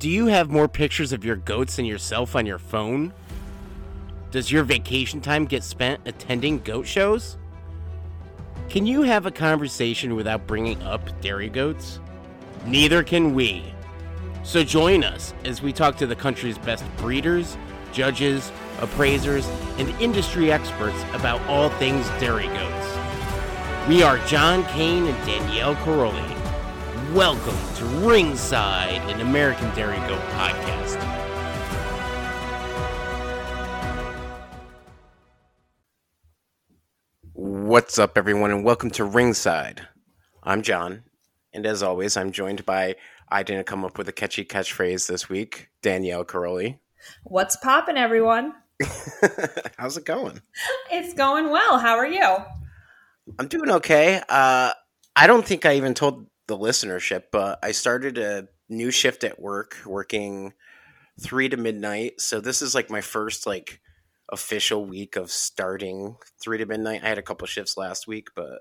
Do you have more pictures of your goats than yourself on your phone? Does your vacation time get spent attending goat shows? Can you have a conversation without bringing up dairy goats? Neither can we. So join us as we talk to the country's best breeders, judges, appraisers, and industry experts about all things dairy goats. We are John Kane and Danielle Caroli. Welcome to Ringside, an American Dairy Goat podcast. What's up, everyone, and welcome to Ringside. I'm John, and as always, I'm joined by, I didn't come up with a catchy catchphrase this week, Danielle Caroli. What's poppin', everyone? How's it going? It's going well. How are you? I'm doing okay. I don't think I even told the listenership, but I started a new shift at work, working 3 to midnight. So this is like my first official week of starting 3 to midnight. I had a couple shifts last week, but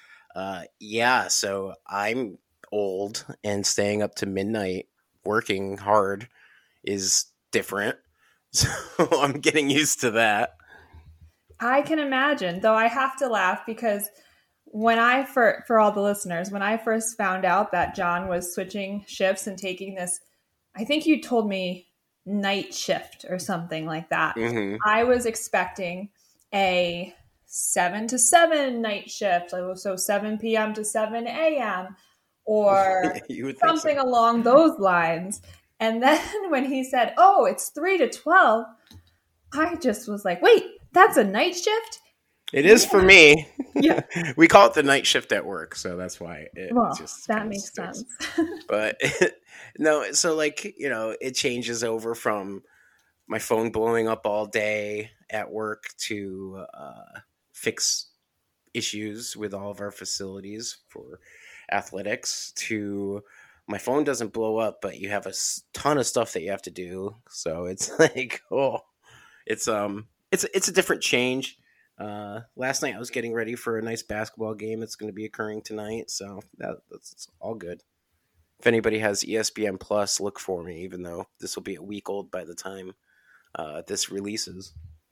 so I'm old and staying up to midnight working hard is different. So I'm getting used to that. I can imagine, though I have to laugh because for all the listeners, when I first found out that John was switching shifts and taking this, I think you told me night shift or something like that. Mm-hmm. I was expecting a 7 to 7 night shift, so 7 p.m. to 7 a.m. or something along those lines. And then when he said, oh, it's 3 to 12, I just was like, wait, that's a night shift? It is for me. Yeah. We call it the night shift at work, so that's why that makes sense. But no, so it changes over from my phone blowing up all day at work to fix issues with all of our facilities for athletics to my phone doesn't blow up, but you have a ton of stuff that you have to do. So it's it's a different change. Last night I was getting ready for a nice basketball game that's going to be occurring tonight, so that's all good. If anybody has ESPN Plus, look for me, even though this will be a week old by the time this releases.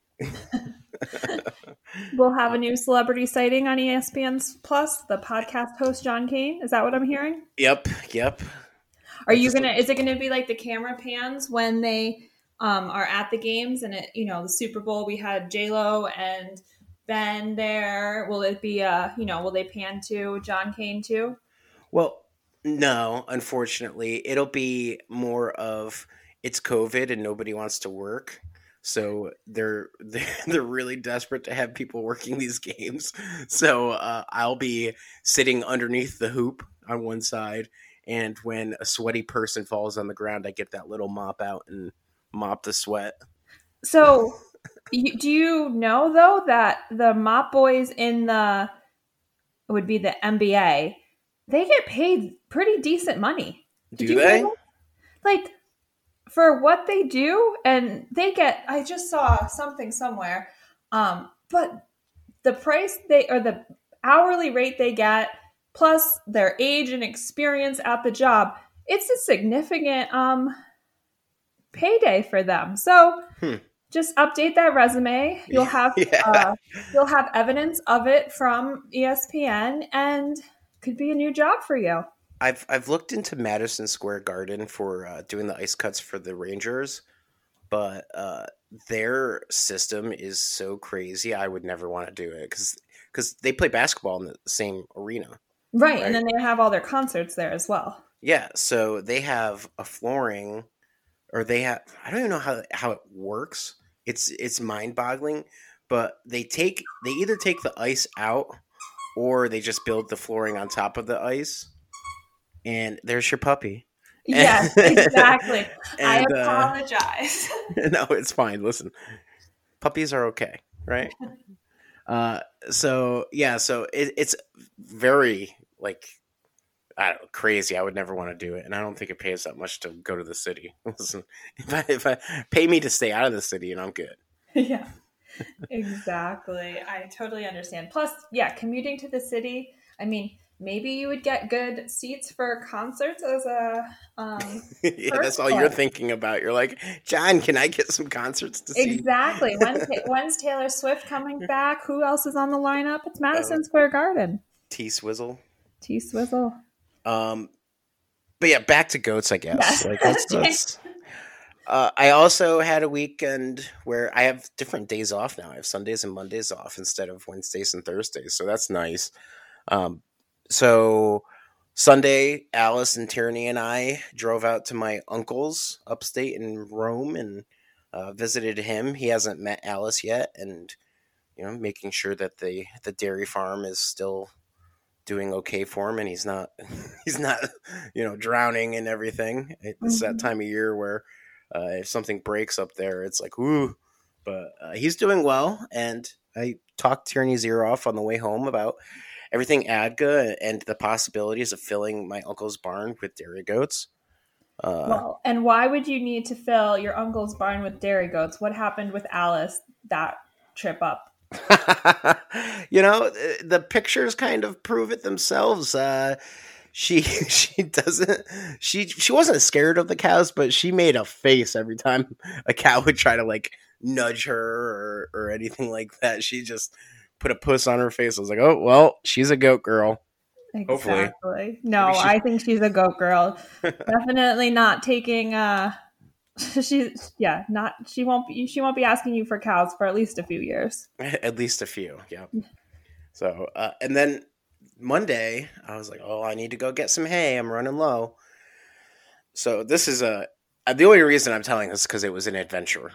We'll have a new celebrity sighting on ESPN Plus, the podcast host John Kane. Is that what I'm hearing? Yep. Is it gonna be like the camera pans when they are at the games and the Super Bowl, we had J-Lo and Ben there. Will it be will they pan to John Kane too? Well, no, unfortunately. It'll be more of it's COVID and nobody wants to work. So they're really desperate to have people working these games. So I'll be sitting underneath the hoop on one side, and when a sweaty person falls on the ground, I get that little mop out and mop the sweat. So do you know, though, that the mop boys in the NBA, they get paid pretty decent money? Do they? For what they do, and I just saw something somewhere, but the price the hourly rate they get, plus their age and experience at the job, it's a significant payday for them. So just update that resume. You'll have you'll have evidence of it from ESPN, and could be a new job for you. I've looked into Madison Square Garden for doing the ice cuts for the Rangers, but their system is so crazy. I would never want to do it because they play basketball in the same arena. Right, and then they have all their concerts there as well. Yeah, so they have a flooring, or they have, I don't even know how it works. It's mind-boggling, but they either take the ice out or they just build the flooring on top of the ice. And there's your puppy. Yes, exactly. I apologize. No, it's fine. Listen, puppies are okay, right? So it's very I don't know, crazy. I would never want to do it, and I don't think it pays that much to go to the city. Listen, if I pay me to stay out of the city, and I'm good. Yeah, exactly. I totally understand. Plus, commuting to the city. I mean, maybe you would get good seats for concerts as a yeah, that's all you're thinking about. You're like, John, can I get some concerts to see? Exactly. When's Taylor Swift coming back? Who else is on the lineup? It's Madison Square Garden. T-Swizzle. T-Swizzle. But yeah, back to goats, I guess. Yes. Let's I also had a weekend where I have different days off now. I have Sundays and Mondays off instead of Wednesdays and Thursdays, so that's nice. So Sunday, Alice and Tierney and I drove out to my uncle's upstate in Rome and visited him. He hasn't met Alice yet, and making sure that the dairy farm is still doing okay for him and he's not drowning and everything. It's that time of year where if something breaks up there, it's like, ooh. But he's doing well, and I talked Tierney's ear off on the way home about everything ADGA and the possibilities of filling my uncle's barn with dairy goats. Well, and why would you need to fill your uncle's barn with dairy goats? What happened with Alice that trip up? The pictures kind of prove it themselves. She wasn't scared of the cows, but she made a face every time a cow would try to like nudge her or anything like that. She just put a puss on her face. I was like, oh well, she's a goat girl. Exactly. Hopefully. No, I think she's a goat girl. Definitely not taking she won't be asking you for cows for at least a few years. At least a few, yeah. So and then Monday I was like, oh, I need to go get some hay. I'm running low. So this is the only reason I'm telling this because it was an adventure.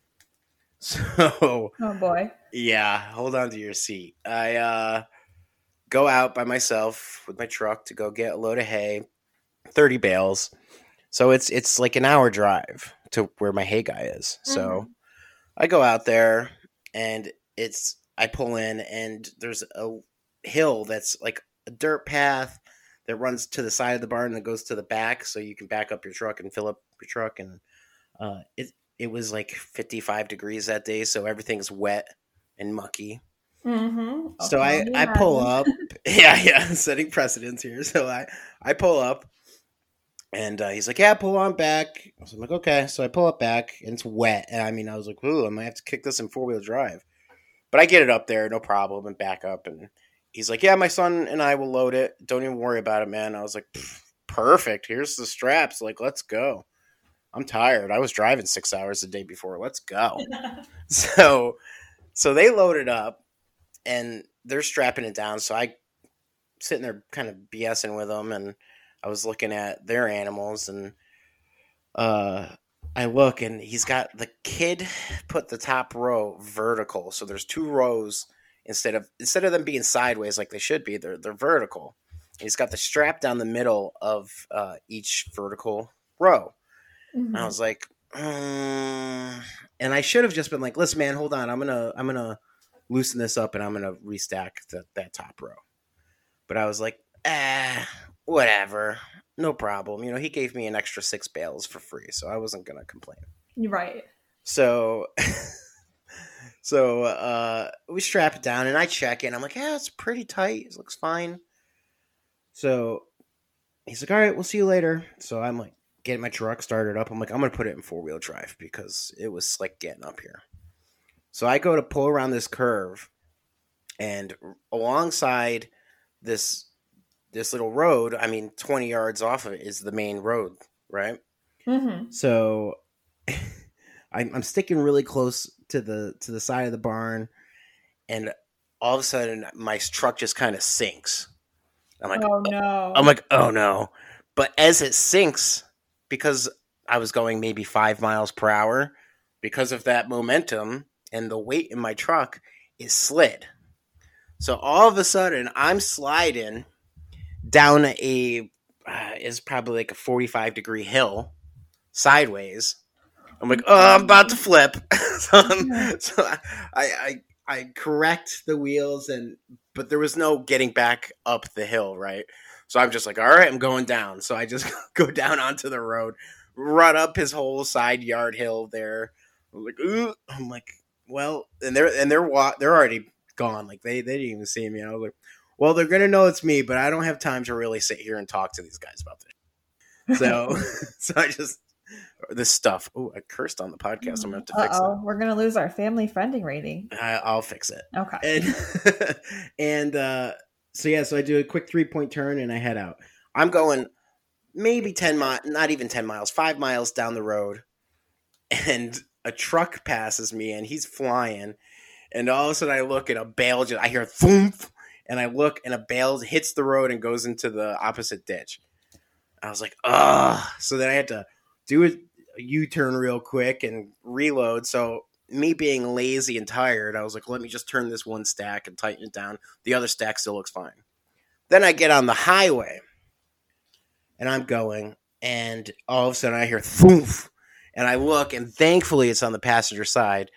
So oh boy, yeah, hold on to your seat. I go out by myself with my truck to go get a load of hay, 30 bales. So it's like an hour drive to where my hay guy is. Mm-hmm. So I go out there and I pull in and there's a hill that's like a dirt path that runs to the side of the barn that goes to the back so you can back up your truck and fill up your truck. And it was like 55 degrees that day, so everything's wet and mucky. Mm-hmm. Okay, so I pull up. yeah, setting precedents here. So I pull up. And he's like, yeah, pull on back. I was like, okay. So I pull up back, and it's wet. And I was like, ooh, I might have to kick this in 4-wheel drive. But I get it up there, no problem, and back up. And he's like, yeah, my son and I will load it. Don't even worry about it, man. I was like, perfect. Here's the straps. Like, let's go. I'm tired. I was driving 6 hours a day before. Let's go. So they load it up, and they're strapping it down. So I sitting there kind of BSing with them, and I was looking at their animals, and I look, and he's got the kid put the top row vertical. So there's 2 rows instead of them being sideways like they should be. They're vertical. He's got the strap down the middle of each vertical row. Mm-hmm. And I was like, and I should have just been like, listen, man, hold on. I'm gonna loosen this up, and I'm gonna restack that top row. But I was like, whatever, no problem. He gave me an extra 6 bales for free, so I wasn't gonna complain. Right. So we strap it down, and I check it. I'm like, yeah, it's pretty tight. It looks fine. So he's like, all right, we'll see you later. So I'm like, getting my truck started up. I'm like, I'm gonna put it in 4-wheel drive because it was slick getting up here. So I go to pull around this curve, and alongside this little road, 20 yards off of it is the main road, right? Mm-hmm. So I'm sticking really close to the side of the barn, and all of a sudden my truck just kind of sinks. I'm like, oh no. I'm like, oh no. But as it sinks, because I was going maybe 5 miles per hour, because of that momentum and the weight in my truck, it slid. So all of a sudden I'm sliding down is probably like a 45-degree hill sideways. I'm like, oh, I'm about to flip. so I correct the wheels, but there was no getting back up the hill, right? So I'm just like, all right, I'm going down. So I just go down onto the road, run up his whole side yard hill there. I'm like, ooh. I'm like, well, and they're already gone. Like they didn't even see me. I was like, Well, they're going to know it's me, but I don't have time to really sit here and talk to these guys about this. So, I just, this stuff. Oh, I cursed on the podcast. I'm going to have to fix it. We're going to lose our family friending rating. I'll fix it. Okay. So I do a quick 3-point turn and I head out. I'm going maybe 10 miles, not even 10 miles, 5 miles down the road. And a truck passes me and he's flying. And all of a sudden I look and a bale, I hear thump. And I look and a bale hits the road and goes into the opposite ditch. I was like, ugh. So then I had to do a U-turn real quick and reload. So me being lazy and tired, I was like, let me just turn this one stack and tighten it down. The other stack still looks fine. Then I get on the highway and I'm going and all of a sudden I hear thoof. And I look and thankfully it's on the passenger side.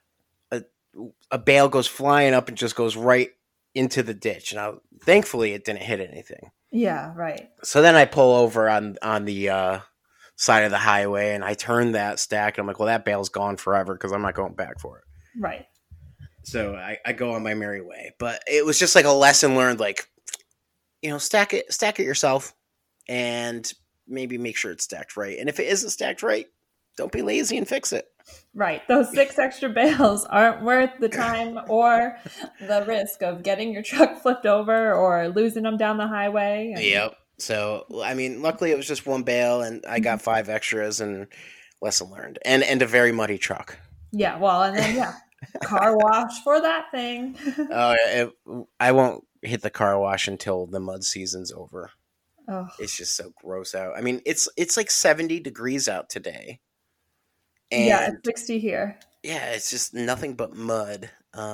A bale goes flying up and just goes right into the ditch. And thankfully it didn't hit anything. Yeah, right. So then I pull over on the side of the highway and I turn that stack and I'm like, well, that bale's gone forever because I'm not going back for it. Right. So I go on my merry way. But it was just like a lesson learned, like, stack it yourself and maybe make sure it's stacked right. And if it isn't stacked right, don't be lazy and fix it. Right. Those 6 extra bales aren't worth the time or the risk of getting your truck flipped over or losing them down the highway. Yep. So, I mean, luckily it was just 1 bale and I got 5 extras and lesson learned. And a very muddy truck. Yeah. Well, and then, car wash for that thing. I won't hit the car wash until the mud season's over. Oh. It's just so gross out. I mean, it's like 70 degrees out today. And yeah, it's 60 here. Yeah, it's just nothing but mud.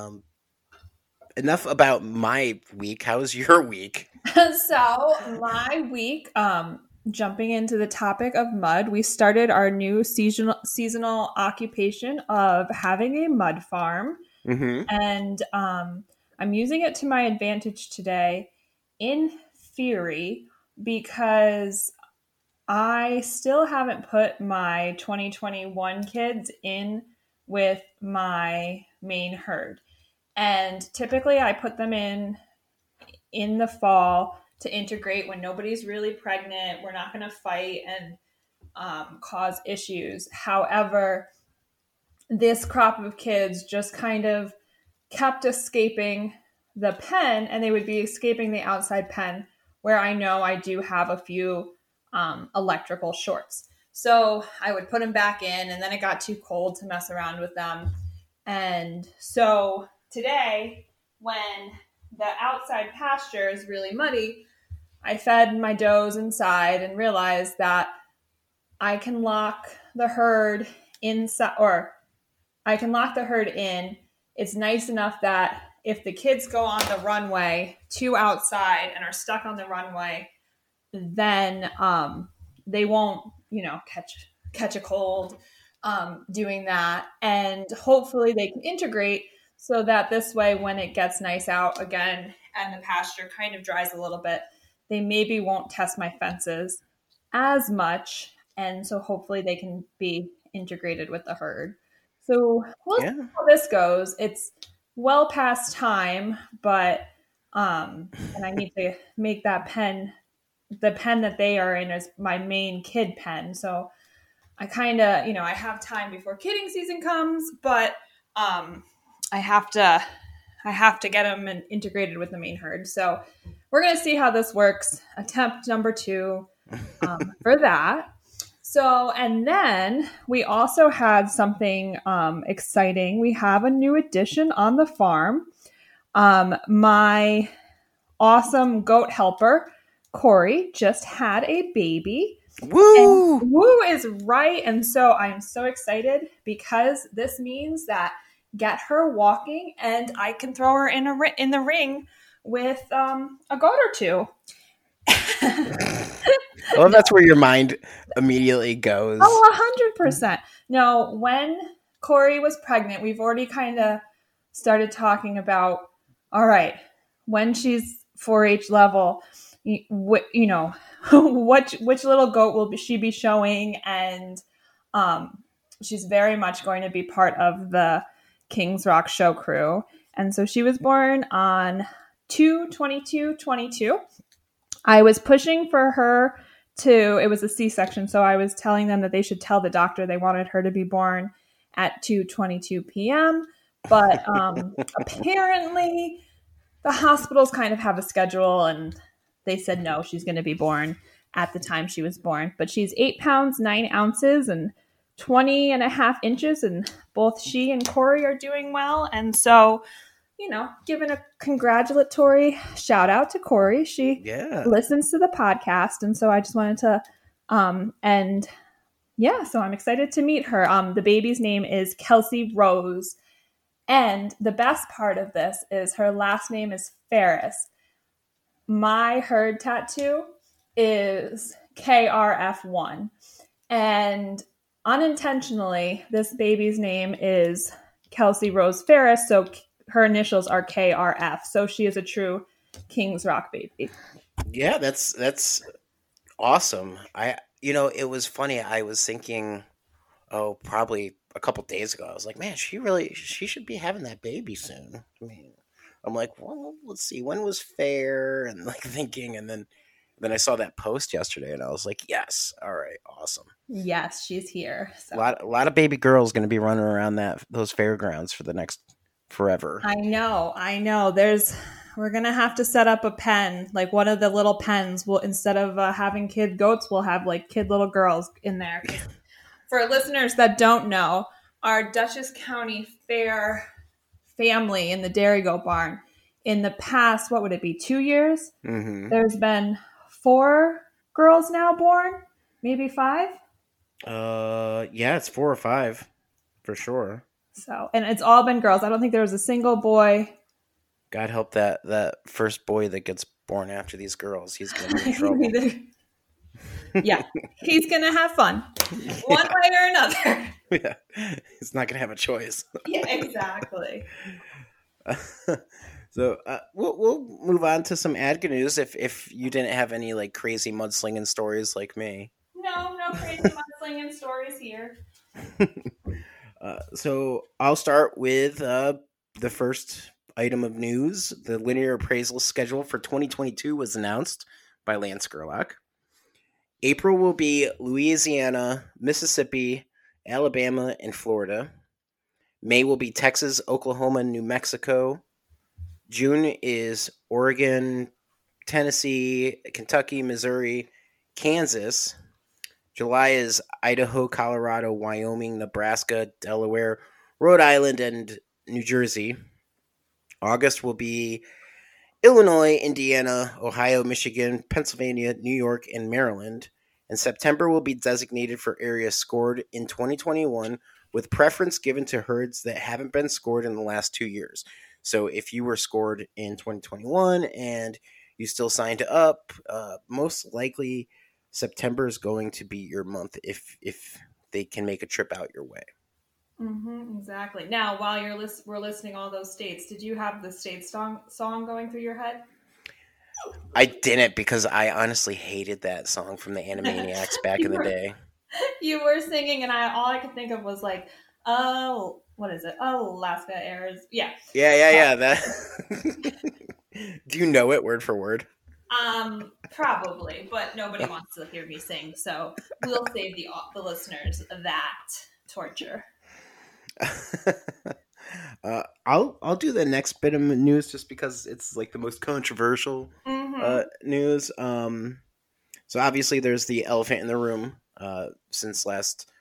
Enough about my week. How was your week? So my week, jumping into the topic of mud, we started our new seasonal occupation of having a mud farm. Mm-hmm. And I'm using it to my advantage today, in theory, because I still haven't put my 2021 kids in with my main herd. And typically I put them in the fall to integrate when nobody's really pregnant. We're not going to fight and cause issues. However, this crop of kids just kind of kept escaping the pen, and they would be escaping the outside pen where I know I do have a few electrical shorts. So I would put them back in, and then it got too cold to mess around with them. And so today, when the outside pasture is really muddy, I fed my does inside and realized that I can lock the herd inside, or I can lock the herd in. It's nice enough that if the kids go on the runway to outside and are stuck on the runway, then they won't, catch a cold doing that. And hopefully they can integrate so that this way, when it gets nice out again and the pasture kind of dries a little bit, they maybe won't test my fences as much. And so hopefully they can be integrated with the herd. So we'll see how this goes. It's well past time, but and I need to make that pen, the pen that they are in, is my main kid pen. So I kind of, I have time before kidding season comes, but I have to get them integrated with the main herd. So we're going to see how this works. Attempt number 2 for that. So, and then we also had something exciting. We have a new addition on the farm. My awesome goat helper, Corey, just had a baby. Woo! And woo is right. And so I'm so excited because this means that get her walking and I can throw her in the ring with a goat or 2. Well, that's where your mind immediately goes. Oh, 100%. No, when Corey was pregnant, we've already kind of started talking about, all right, when she's 4-H level, which little goat will she be showing? And she's very much going to be part of the Kings Rock show crew. And so she was born on 2/22/22. I was pushing for her it was a C-section, so I was telling them that they should tell the doctor they wanted her to be born at 2:22 p.m. But apparently the hospitals kind of have a schedule, and they said no, she's going to be born at the time she was born. But she's 8 pounds, 9 ounces, and 20 and a half inches, and both she and Corey are doing well. And so, giving a congratulatory shout out to Corey. She listens to the podcast, and so I just wanted to, so I'm excited to meet her. The baby's name is Kelsey Rose, and the best part of this is her last name is Ferris. My herd tattoo is KRF1, and unintentionally, this baby's name is Kelsey Rose Ferris, so her initials are KRF, so she is a true Kings Rock baby. Yeah, that's awesome. It was funny. I was thinking, probably a couple days ago, I was like, man, she should be having that baby soon. I mean, I'm like, well, let's see, when was fair, and like thinking, and then I saw that post yesterday, and I was like, yes, all right, awesome. Yes, she's here. So. A lot of baby girls going to be running around those fairgrounds for the next forever. I know. We're going to have to set up a pen, like one of the little pens. Will instead of having kid goats, we'll have like kid little girls in there. For listeners that don't know, our Dutchess County Fair family in the Dairy Goat Barn, in the past, what would it be, 2 years? Mm-hmm. There's been 4 girls now born, maybe 5. Yeah, it's 4 or 5 for sure. So, and it's all been girls. I don't think there was a single boy. God help that first boy that gets born after these girls. He's going to be in trouble. Yeah, he's going to have fun one way or another. Yeah, he's not going to have a choice. Yeah, exactly. So we'll move on to some ADGA news if you didn't have any like crazy mudslinging stories like me. No crazy mudslinging stories here. So I'll start with the first item of news. The linear appraisal schedule for 2022 was announced by Lance Gerlach. April will be Louisiana, Mississippi, Alabama, and Florida. May will be Texas, Oklahoma, New Mexico. June is Oregon, Tennessee, Kentucky, Missouri, Kansas. July is Idaho, Colorado, Wyoming, Nebraska, Delaware, Rhode Island, and New Jersey. August will be Illinois, Indiana, Ohio, Michigan, Pennsylvania, New York, and Maryland. And September will be designated for areas scored in 2021 with preference given to herds that haven't been scored in the last 2 years. So if you were scored in 2021 and you still signed up, most likely September is going to be your month if they can make a trip out your way. Mm-hmm, exactly. Now, while we're listening all those states, did you have the state song going through your head? I didn't, because I honestly hated that song from the Animaniacs back in the day. You were singing, and all I could think of was like, oh, what is it? Oh, Alaska Airs. Yeah. Yeah. That. Do you know it word for word? Probably, but nobody wants to hear me sing, so we'll save the listeners that torture. I'll do the next bit of news just because it's like the most controversial news. So obviously there's the elephant in the room since last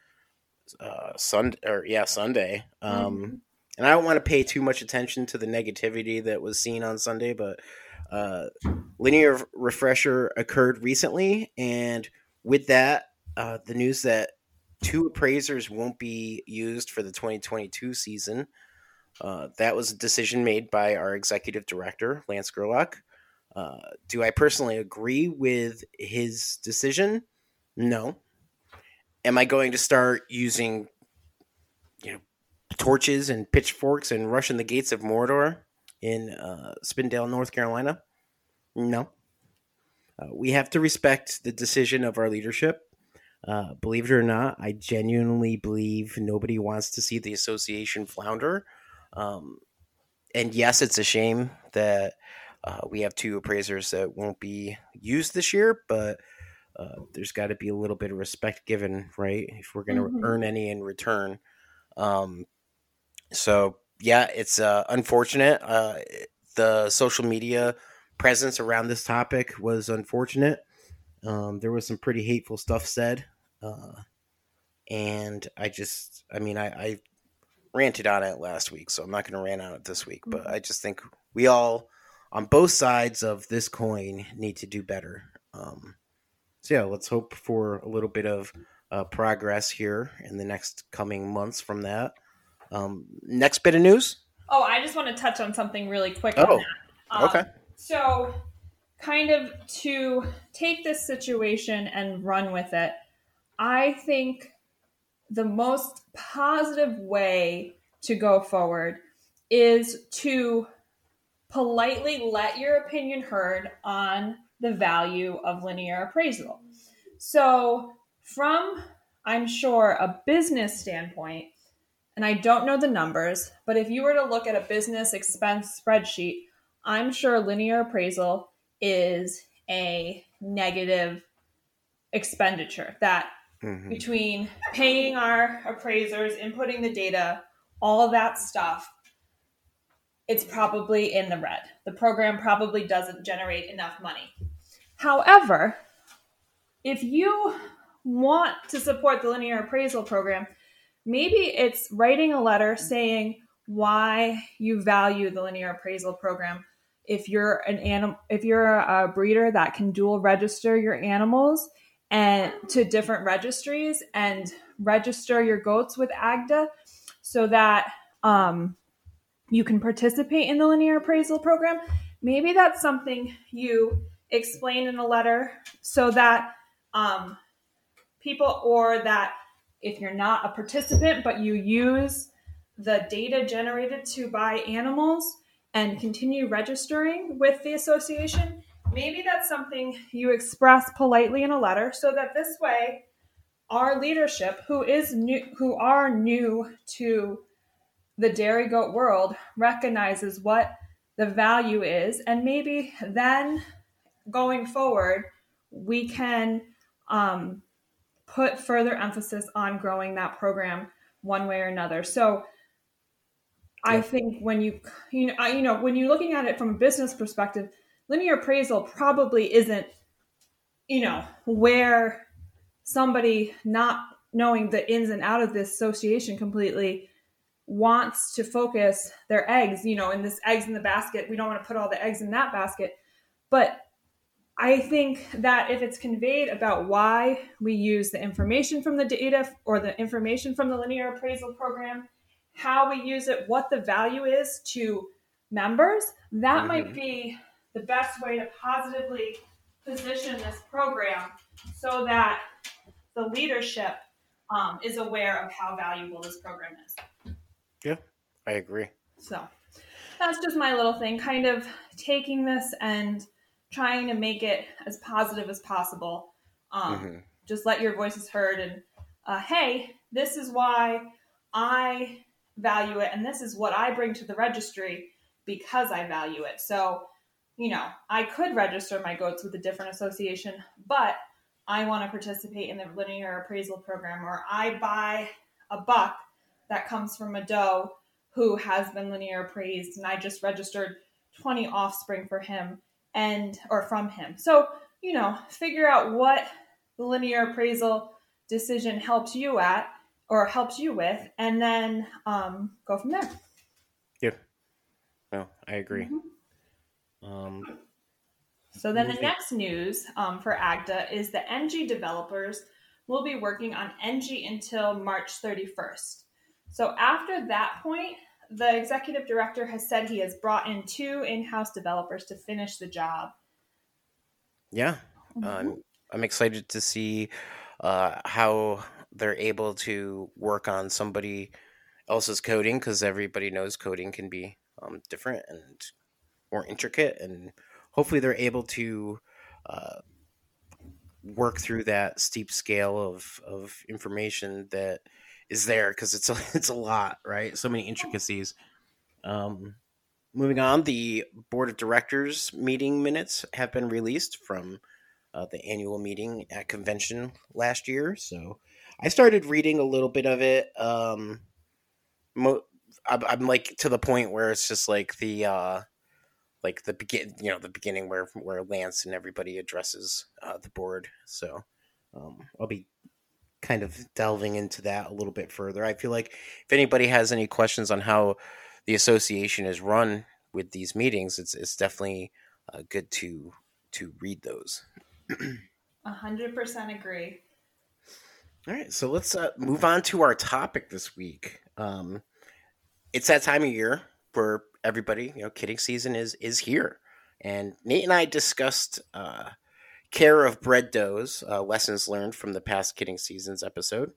Sunday. And I don't want to pay too much attention to the negativity that was seen on Sunday, but linear refresher occurred recently, and with that, the news that 2 appraisers won't be used for the 2022 season. That was a decision made by our executive director, Lance Gerlach. Do I personally agree with his decision? No. Am I going to start using, torches and pitchforks and rushing the gates of Mordor in Spindale, North Carolina? No. We have to respect the decision of our leadership. Believe it or not, I genuinely believe nobody wants to see the association flounder. And yes, it's a shame that We have 2 appraisers that won't be used this year, but there's got to be a little bit of respect given, right? If we're going to earn any in return. So yeah, it's unfortunate. The social media presence around this topic was unfortunate. There was some pretty hateful stuff said. And I ranted on it last week, so I'm not going to rant on it this week. But I just think we all, on both sides of this coin, need to do better. So yeah, let's hope for a little bit of progress here in the next coming months from that. Next bit of news. Oh, I just want to touch on something really quick. Oh, okay. So, kind of to take this situation and run with it, I think the most positive way to go forward is to politely let your opinion heard on the value of linear appraisal. So, from, I'm sure, a business standpoint, and I don't know the numbers, but if you were to look at a business expense spreadsheet, I'm sure linear appraisal is a negative expenditure that between paying our appraisers, inputting the data, all of that stuff, it's probably in the red. The program probably doesn't generate enough money. However, if you want to support the linear appraisal program, maybe it's writing a letter saying why you value the linear appraisal program. If you're a breeder that can dual register your animals and to different registries and register your goats with AGDA so that you can participate in the linear appraisal program, maybe that's something you explain in a letter so that people, or that if you're not a participant but you use the data generated to buy animals and continue registering with the association, maybe that's something you express politely in a letter so that this way our leadership who are new to the dairy goat world recognizes what the value is, and maybe then going forward we can put further emphasis on growing that program one way or another. So I think when when you're looking at it from a business perspective, linear appraisal probably isn't, where somebody not knowing the ins and out of this association completely wants to focus their eggs, in this eggs in the basket. We don't want to put all the eggs in that basket. But I think that if it's conveyed about why we use the information from the data or the information from the linear appraisal program, how we use it, what the value is to members, that might be the best way to positively position this program so that the leadership is aware of how valuable this program is. Yeah, I agree. So that's just my little thing, kind of taking this and trying to make it as positive as possible. Just let your voices heard and, hey, this is why I value it, and this is what I bring to the registry because I value it. So, I could register my goats with a different association, but I want to participate in the linear appraisal program, or I buy a buck that comes from a doe who has been linear appraised, and I just registered 20 offspring for him or from him. So, figure out what the linear appraisal decision helps you at or helps you with, and then go from there. Yeah. No, I agree. So then the next news for AGDA is the NG developers will be working on NG until March 31st. So after that point, the executive director has said he has brought in 2 in-house developers to finish the job. Yeah. I'm excited to see how they're able to work on somebody else's coding, because everybody knows coding can be different and more intricate, and hopefully they're able to work through that steep scale of information that is there, because it's a lot, right? So many intricacies. moving on, the board of directors meeting minutes have been released from the annual meeting at convention last year. So I started reading a little bit of it. I'm like to the point where it's just like the the beginning where Lance and everybody addresses the board. So I'll be kind of delving into that a little bit further. I feel like if anybody has any questions on how the association is run with these meetings, it's definitely good to read those. 100% agree. All right, so let's move on to our topic this week. It's that time of year where everybody, kidding season is here, and Nate and I discussed care of bread doughs, lessons learned from the past kidding seasons episode.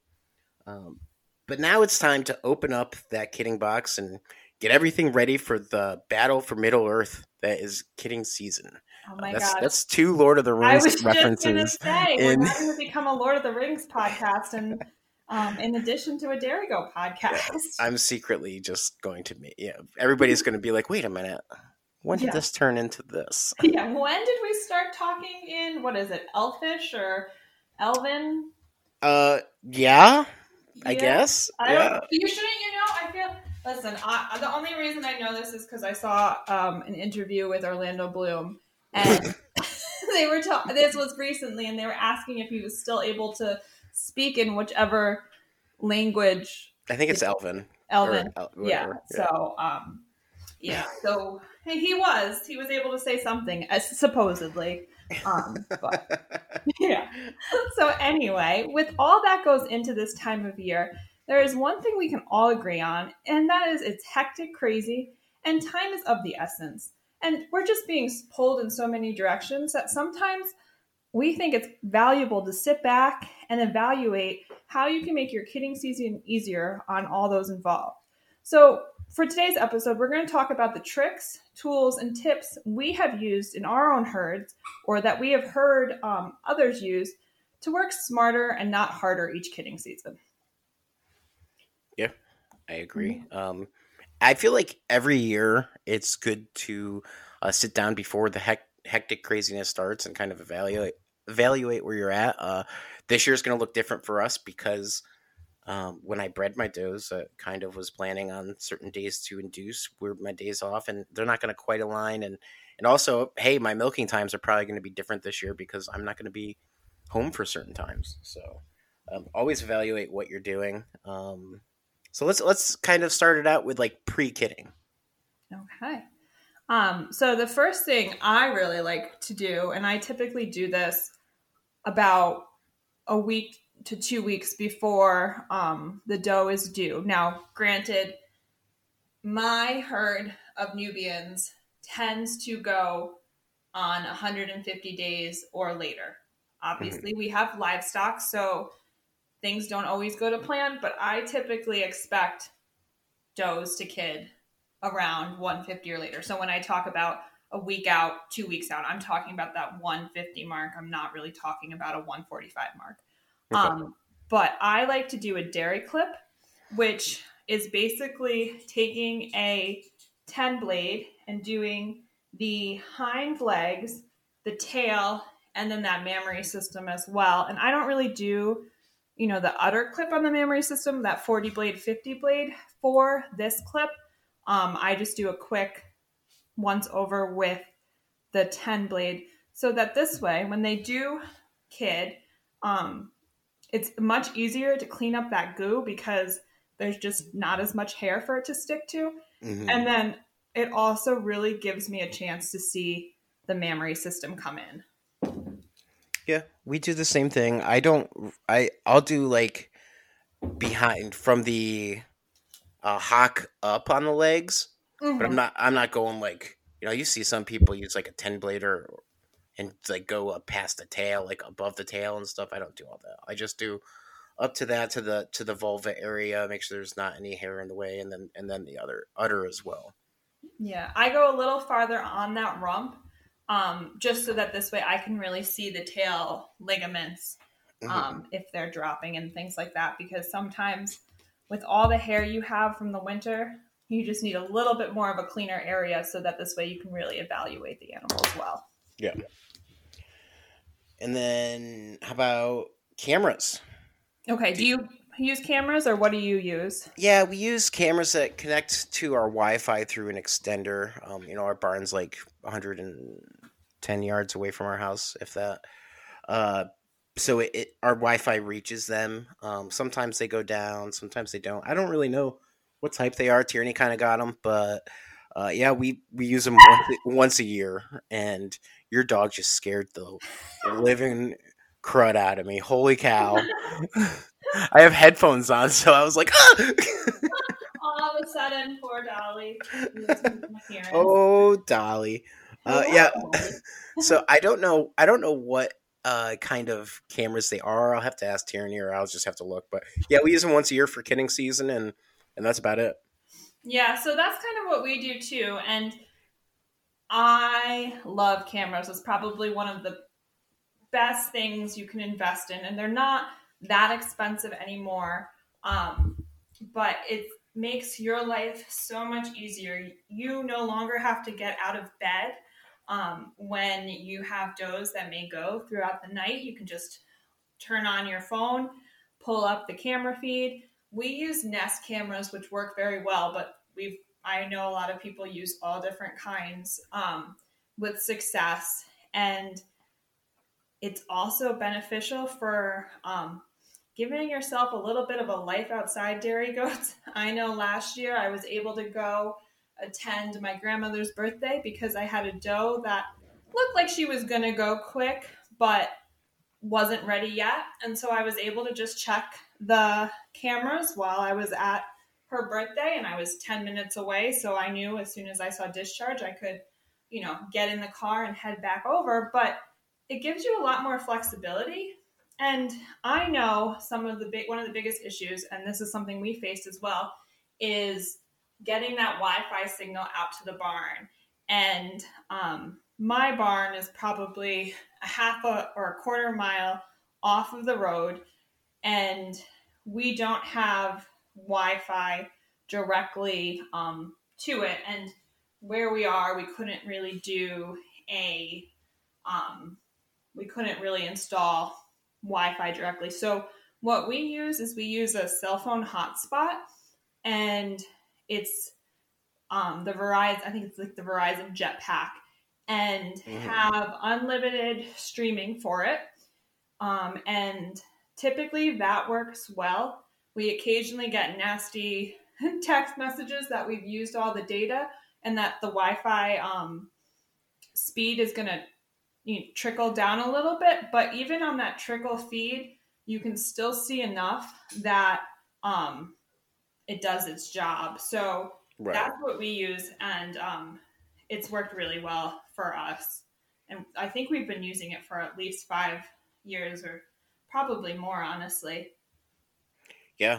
But now it's time to open up that kidding box and get everything ready for the battle for Middle Earth that is kidding season. Oh my god, that's two Lord of the Rings references. I was just going to say, we're not going to become a Lord of the Rings podcast, and in addition to a Derigo podcast. Yeah, I'm secretly just going to everybody's going to be like, wait a minute. When did this turn into this? Yeah, when did we start talking in, what is it, Elfish or Elven? Yeah, I guess. You shouldn't, I feel, listen, the only reason I know this is because I saw an interview with Orlando Bloom, and they were this was recently, and they were asking if he was still able to speak in whichever language. I think it's Elven. Yeah. So, so he was able to say something, supposedly. But yeah. So anyway, with all that goes into this time of year, there is one thing we can all agree on, and that is it's hectic, crazy, and time is of the essence. And we're just being pulled in so many directions that sometimes we think it's valuable to sit back and evaluate how you can make your kidding season easier on all those involved. So for today's episode, we're going to talk about the tricks, tools, and tips we have used in our own herds, or that we have heard others use to work smarter and not harder each kidding season. Yeah, I agree. Mm-hmm. I feel like every year it's good to sit down before the hectic craziness starts and kind of evaluate where you're at. This year's going to look different for us because when I bred my does, kind of was planning on certain days to induce where my days off, and they're not going to quite align. And also, hey, my milking times are probably going to be different this year because I'm not going to be home for certain times. So always evaluate what you're doing. So let's kind of start it out with like pre-kidding. Okay. So the first thing I really like to do, and I typically do this about a week to 2 weeks before the doe is due. Now, granted, my herd of Nubians tends to go on 150 days or later. Obviously, we have livestock, so things don't always go to plan, but I typically expect does to kid around 150 or later. So when I talk about a week out, 2 weeks out, I'm talking about that 150 mark. I'm not really talking about a 145 mark. Okay. But I like to do a dairy clip, which is basically taking a 10 blade and doing the hind legs, the tail, and then that mammary system as well. And I don't really do, the udder clip on the mammary system, that 40 blade, 50 blade for this clip. I just do a quick once over with the 10 blade so that this way, when they do kid, it's much easier to clean up that goo because there's just not as much hair for it to stick to. Mm-hmm. And then it also really gives me a chance to see the mammary system come in. Yeah, we do the same thing. I'll do like behind from the hock up on the legs, but I'm not going like, you see some people use like a 10 blader and like go up past the tail, like above the tail and stuff. I don't do all that. I just do up to that, to the vulva area, make sure there's not any hair in the way, and then the other udder as well. Yeah, I go a little farther on that rump, just so that this way I can really see the tail ligaments if they're dropping and things like that. Because sometimes with all the hair you have from the winter, You just need a little bit more of a cleaner area so that this way you can really evaluate the animal as well. Yeah. And then how about cameras? Okay. Do you use cameras, or what do you use? Yeah, we use cameras that connect to our Wi-Fi through an extender. Our barn's like 110 yards away from our house, if that. So our Wi-Fi reaches them. Sometimes they go down, sometimes they don't. I don't really know what type they are. Tierney kind of got them, but yeah, we use them once a year. And your dog just scared the living crud out of me. Holy cow! I have headphones on, so I was like, ah! All of a sudden, poor Dolly. Oh, Dolly. Yeah. So I don't know what kind of cameras they are. I'll have to ask Tierney, or I'll just have to look. But yeah, we use them once a year for kidding season, and that's about it. Yeah, so that's kind of what we do too. And I love cameras. It's probably one of the best things you can invest in, and they're not that expensive anymore. But it makes your life so much easier. You no longer have to get out of bed when you have does that may go throughout the night. You can just turn on your phone, pull up the camera feed. We use Nest cameras, which work very well, but I know a lot of people use all different kinds with success. And it's also beneficial for giving yourself a little bit of a life outside, dairy goats. I know last year I was able to go attend my grandmother's birthday because I had a doe that looked like she was going to go quick, but wasn't ready yet. And so I was able to just check the cameras while I was at her birthday, and I was 10 minutes away. So I knew as soon as I saw discharge, I could, get in the car and head back over. But it gives you a lot more flexibility. And I know one of the biggest issues, and this is something we faced as well, is getting that Wi-Fi signal out to the barn. And my barn is probably a half or a quarter mile off of the road, and we don't have Wi-Fi directly to it. And where we are, we couldn't really do we couldn't really install Wi-Fi directly. So what we use is we use a cell phone hotspot, and it's the Verizon, I think it's like the Verizon Jetpack, and have unlimited streaming for it. And typically that works well. We occasionally get nasty text messages that we've used all the data and that the Wi-Fi speed is going to trickle down a little bit. But even on that trickle feed, you can still see enough that it does its job. So that's what we use, and it's worked really well for us. And I think we've been using it for at least 5 years, or probably more, honestly. Yeah,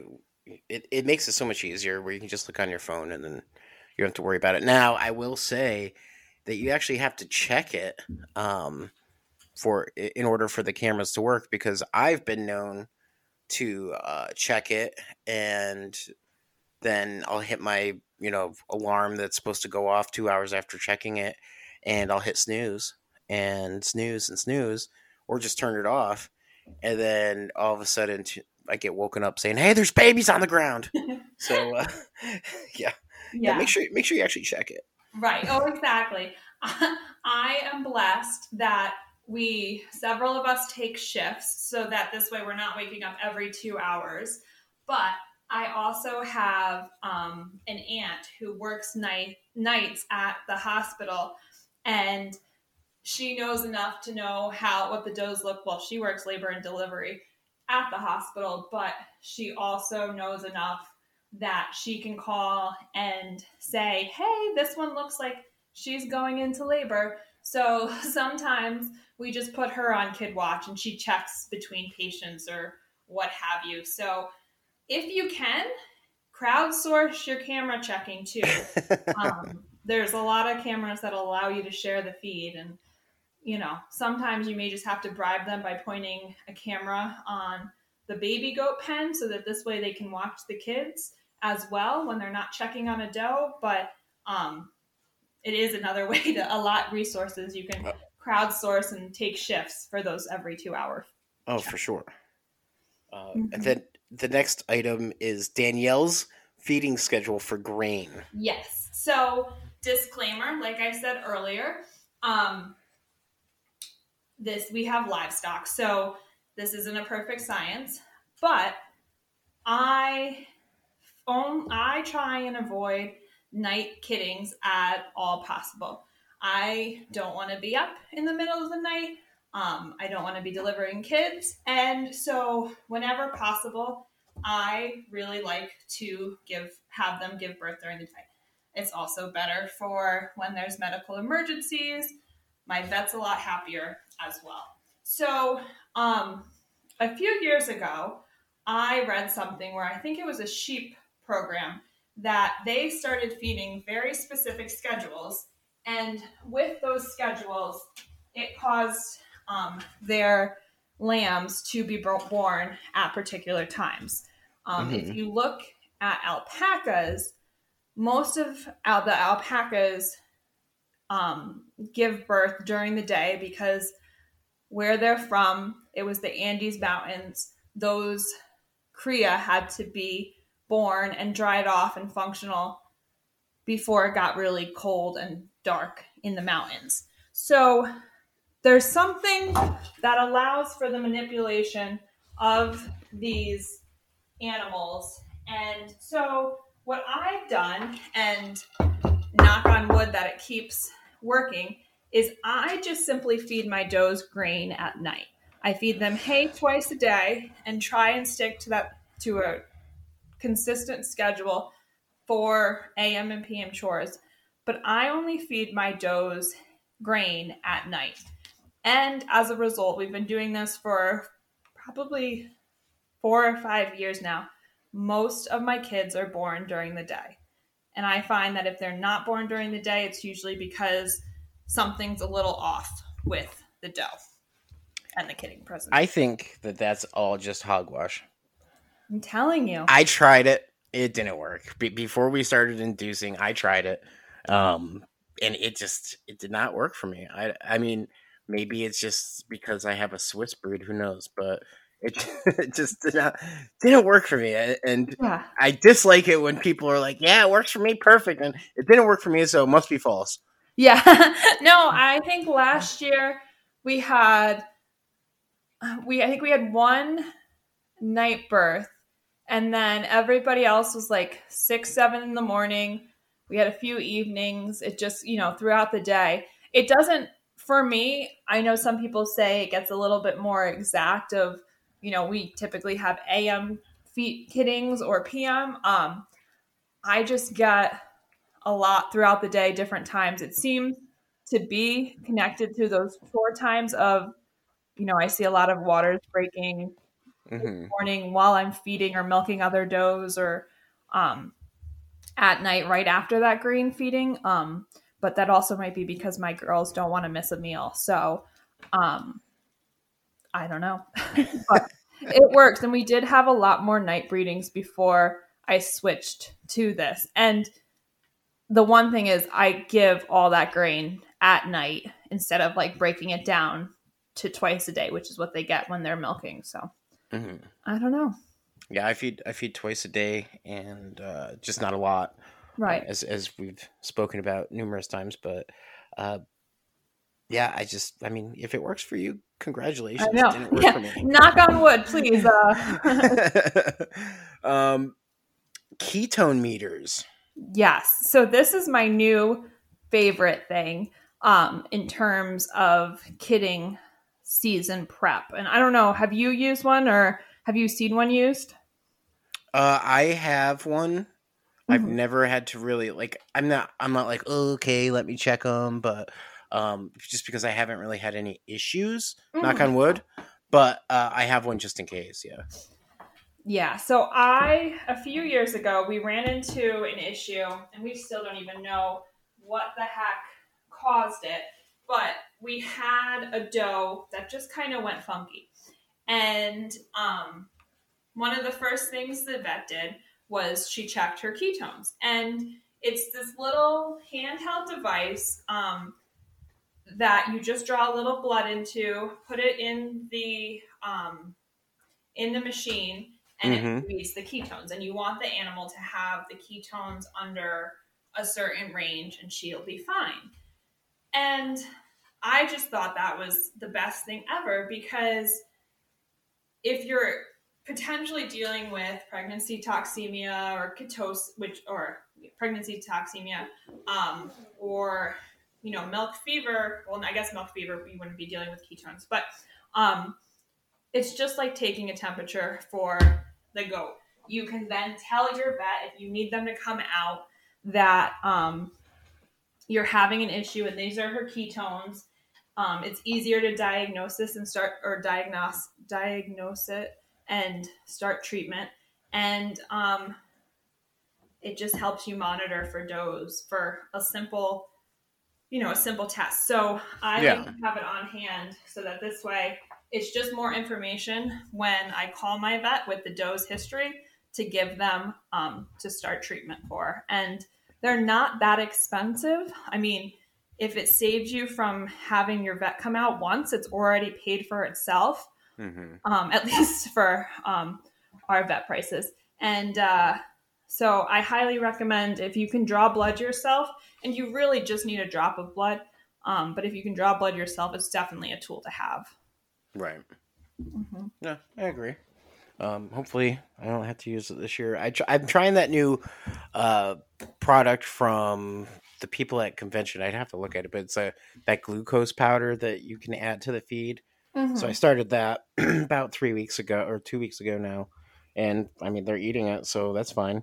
it makes it so much easier where you can just look on your phone and then you don't have to worry about it. Now, I will say that you actually have to check it in order for the cameras to work, because I've been known to check it, and then I'll hit my alarm that's supposed to go off 2 hours after checking it, and I'll hit snooze and snooze and snooze, or just turn it off, and then all of a sudden I get woken up saying, "Hey, there's babies on the ground." So yeah. Make sure you actually check it. Right. Oh, exactly. I am blessed that several of us take shifts, so that this way we're not waking up every 2 hours. But I also have an aunt who works nights at the hospital, and she knows enough to know what the does look. Well, she works labor and delivery at the hospital, but she also knows enough that she can call and say, "Hey, this one looks like she's going into labor." So sometimes we just put her on kid watch, and she checks between patients or what have you. So if you can, crowdsource your camera checking too. There's a lot of cameras that allow you to share the feed, and sometimes you may just have to bribe them by pointing a camera on the baby goat pen so that this way they can watch the kids. as well when they're not checking on a doe, but it is another way to allot resources. You can crowdsource and take shifts for those every 2 hours. Oh, for sure. And then the next item is Danielle's feeding schedule for grain. Yes. So, disclaimer, like I said earlier, we have livestock, so this isn't a perfect science, but I try and avoid night kiddings at all possible. I don't want to be up in the middle of the night. I don't want to be delivering kids. And so whenever possible, I really like to have them give birth during the day. It's also better for when there's medical emergencies. My vet's a lot happier as well. So a few years ago, I read something where I think it was a sheep program that they started feeding very specific schedules. And with those schedules, it caused their lambs to be born at particular times. If you look at alpacas, most of the alpacas give birth during the day because where they're from, it was the Andes Mountains. Those cria had to be born and dried off and functional before it got really cold and dark in the mountains. So there's something that allows for the manipulation of these animals. And so what I've done, and knock on wood that it keeps working, is I just simply feed my does grain at night. I feed them hay twice a day and try and stick to a consistent schedule for AM and PM chores. But I only feed my does grain at night. And as a result, we've been doing this for probably 4 or 5 years now. Most of my kids are born during the day. And I find that if they're not born during the day, it's usually because something's a little off with the doe and the kidding present. I think that that's all just hogwash. I'm telling you. I tried it. It didn't work. Before we started inducing, I tried it. And it did not work for me. I mean, maybe it's just because I have a Swiss breed, who knows, but it just didn't work for me. And yeah. I dislike it when people are like, yeah, it works for me perfect. And it didn't work for me, so it must be false. Yeah. No, I think last year we had one night birth, and then everybody else was like 6, 7 in the morning. We had a few evenings. It just, throughout the day. It doesn't, for me, I know some people say it gets a little bit more exact of, we typically have AM kiddings or PM. I just get a lot throughout the day, different times. It seems to be connected to those 4 times of, I see a lot of waters breaking in the morning while I'm feeding or milking other does, or at night right after that grain feeding. But that also might be because my girls don't want to miss a meal. So I don't know. But it works. And we did have a lot more night breedings before I switched to this. And the one thing is I give all that grain at night instead of like breaking it down to twice a day, which is what they get when they're milking. So I don't know. Yeah, I feed twice a day, and just not a lot, right? As we've spoken about numerous times, but yeah, I mean, if it works for you, congratulations. I know. It didn't work for me. Knock on wood, please. Ketone meters. Yes. So this is my new favorite thing in terms of kidding season prep. And I don't know, have you used one, or have you seen one used? I have one. I've never had to really I'm not like, oh, okay, let me check them, but just because I haven't really had any issues, knock on wood, but I have one just in case. Yeah. Yeah. So a few years ago, we ran into an issue, and we still don't even know what the heck caused it, but we had a doe that just kind of went funky. And one of the first things the vet did was she checked her ketones. And it's this little handheld device that you just draw a little blood into, put it in the machine, and it reads the ketones. And you want the animal to have the ketones under a certain range, and she'll be fine. And I just thought that was the best thing ever, because if you're potentially dealing with pregnancy toxemia or ketosis, or pregnancy toxemia, or milk fever. Well, I guess milk fever, you wouldn't be dealing with ketones, but it's just like taking a temperature for the goat. You can then tell your vet, if you need them to come out, that you're having an issue and these are her ketones. It's easier to diagnose this and diagnose it and start treatment. And it just helps you monitor for does for a simple test. So I like to have it on hand so that this way it's just more information when I call my vet with the doe's history to give them to start treatment for. And they're not that expensive. I mean, if it saves you from having your vet come out once, it's already paid for itself, at least for our vet prices. And so I highly recommend, if you can draw blood yourself, and you really just need a drop of blood, but if you can draw blood yourself, it's definitely a tool to have. Right. Yeah, I agree. Hopefully I don't have to use it this year. I'm trying that new product from the people at convention. I'd have to look at it, but it's that glucose powder that you can add to the feed. So I started that about 3 weeks ago or 2 weeks ago now. And I mean, they're eating it, so that's fine.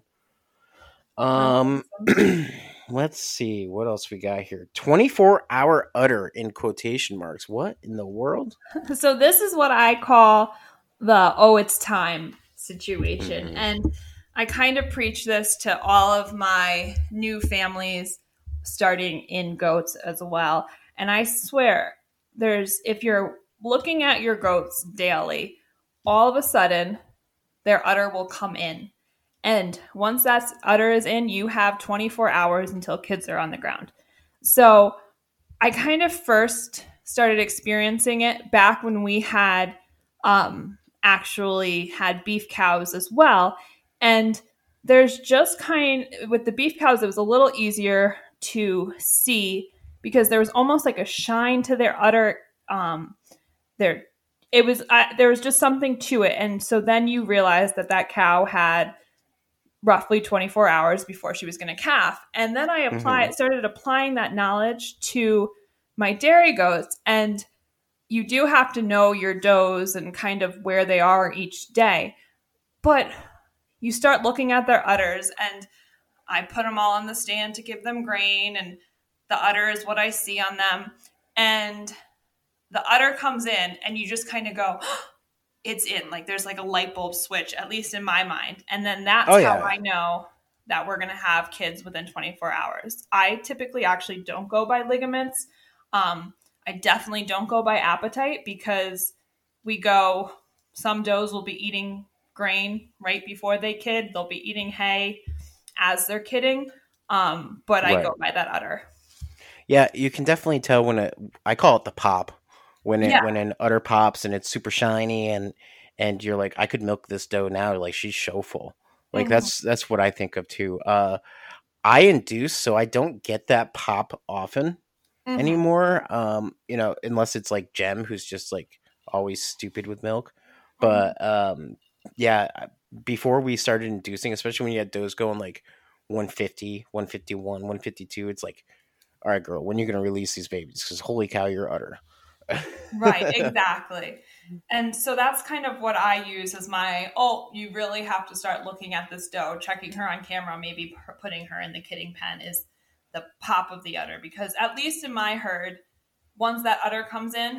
Let's see what else we got here. 24-hour udder in quotation marks. What in the world? So this is what I call the it's time situation. And I kind of preach this to all of my new families starting in goats as well. And I swear, if you're looking at your goats daily, all of a sudden their udder will come in. And once that udder is in, you have 24 hours until kids are on the ground. So I kind of first started experiencing it back when we had actually had beef cows as well. And there's just with the beef cows, it was a little easier to see because there was almost like a shine to their udder. There was just something to it. And so then you realize that cow had roughly 24 hours before she was going to calf. And then I started applying that knowledge to my dairy goats. And you do have to know your does and kind of where they are each day. But you start looking at their udders, and I put them all on the stand to give them grain, and the udder is what I see on them. And the udder comes in, and you just kind of go, it's in. Like there's like a light bulb switch, at least in my mind. And then that's how I know that we're going to have kids within 24 hours. I typically actually don't go by ligaments. I definitely don't go by appetite because some does will be eating grain right before they kid. They'll be eating hay as they're kidding. But I go by that udder. Yeah, you can definitely tell I call it the pop. When an udder pops and it's super shiny and you're like, I could milk this doe now, like she's show full. Like that's what I think of too. I induce, so I don't get that pop often anymore. Unless it's like Jem, who's just like always stupid with milk. But before we started inducing, especially when you had does going like 150, 151, 152, it's like, all right, girl, when are you going to release these babies? Because holy cow, you're udder. Right, exactly. And so that's kind of what I use as you really have to start looking at this doe, checking her on camera, maybe putting her in the kidding pen, is the pop of the udder. Because at least in my herd, once that udder comes in,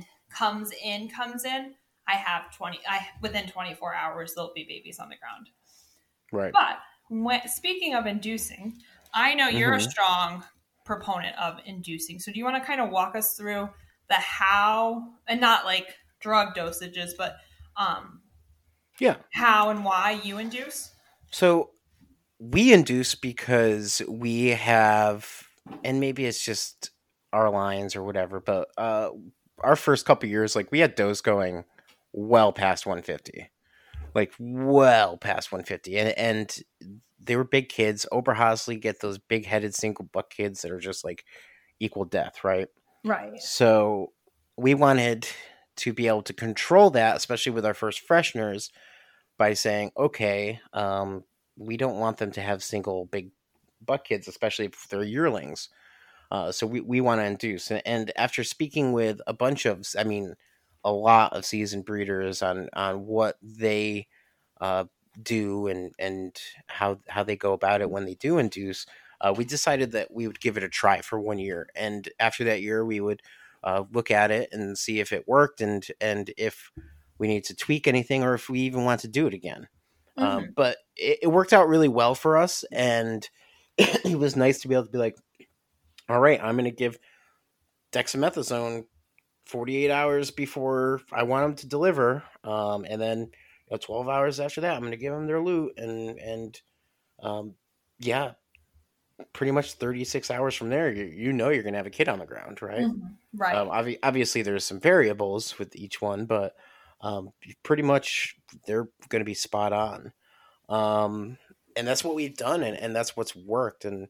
I have within 24 hours, there'll be babies on the ground. Right. But speaking of inducing, I know you're a strong proponent of inducing. So do you want to kind of walk us through the how, and not like drug dosages, but how and why you induce? So we induce because we have, and maybe it's just our lines or whatever, but our first couple years, like we had does going well past 150, like well past 150, and they were big kids. Oberhasli get those big headed single buck kids that are just like equal death, right? Right. So we wanted to be able to control that, especially with our first fresheners, by saying, okay, we don't want them to have single big buck kids, especially if they're yearlings. So we want to induce. And after speaking with a bunch of, I mean, a lot of seasoned breeders on what they uh, do and how they go about it when they do induce, we decided that we would give it a try for 1 year. And after that year, we would look at it and see if it worked and if we need to tweak anything or if we even want to do it again. But it worked out really well for us, and it was nice to be able to be like, all right, I'm going to give dexamethasone 48 hours before I want them to deliver, and then 12 hours after that, I'm going to give them their loot, and yeah, pretty much 36 hours from there, you're going to have a kid on the ground, right? Right. Obviously, there's some variables with each one, but pretty much they're going to be spot on. And that's what we've done, and that's what's worked, and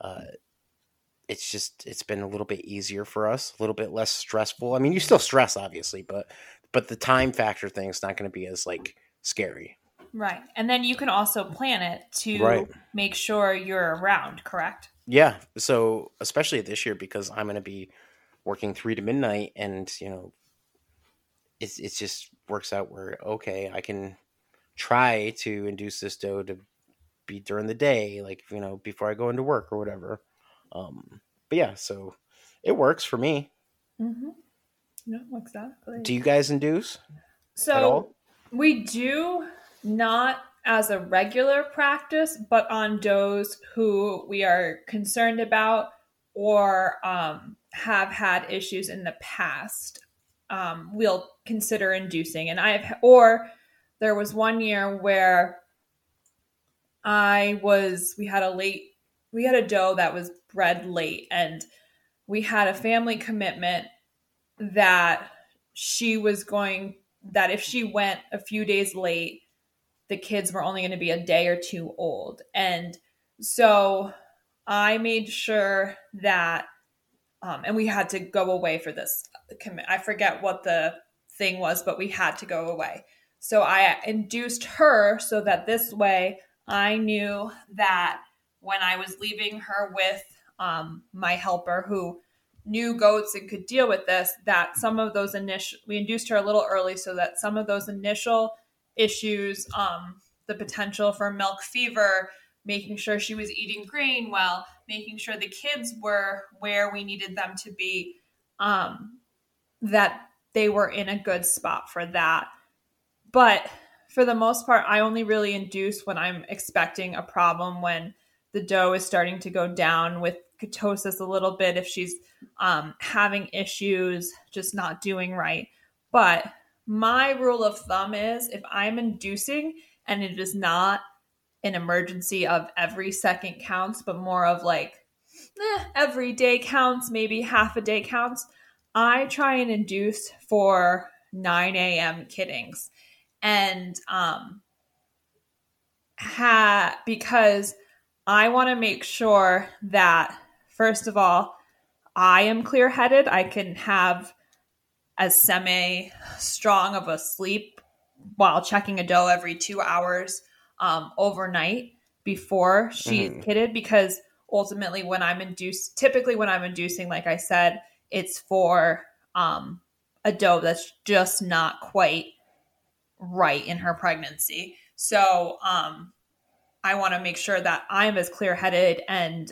it's been a little bit easier for us, a little bit less stressful. I mean, you still stress, obviously, but the time factor thing is not going to be as like scary. Right. And then you can also plan it to make sure you're around, correct? Yeah. So especially this year, because I'm going to be working 3 to midnight, and it just works out where, okay, I can try to induce this doe to be during the day, like, before I go into work or whatever. But yeah, so it works for me. Mm-hmm. No, exactly. Do you guys induce? So we do, not as a regular practice, but on does who we are concerned about or have had issues in the past, we'll consider inducing. And there was 1 year where we had a doe that was bred late, and we had a family commitment that that if she went a few days late, the kids were only going to be a day or two old. And so I made sure that, and we had to go away for this. I forget what the thing was, but we had to go away. So I induced her so that this way I knew that when I was leaving her with my helper who knew goats and could deal with this, that some of those we induced her a little early so that some of those initial issues, the potential for milk fever, making sure she was eating grain well, making sure the kids were where we needed them to be, that they were in a good spot for that. But for the most part, I only really induce when I'm expecting a problem, when the doe is starting to go down with ketosis a little bit, if she's having issues, just not doing right. But my rule of thumb is if I'm inducing and it is not an emergency of every second counts, but more of like every day counts, maybe half a day counts, I try and induce for 9 a.m. kiddings. And because I want to make sure that, first of all, I am clear-headed. I can have as semi-strong of a sleep while checking a doe every 2 hours overnight before she's kidded, because ultimately typically when I'm inducing, like I said, it's for a doe that's just not quite right in her pregnancy. So I want to make sure that I'm as clear-headed and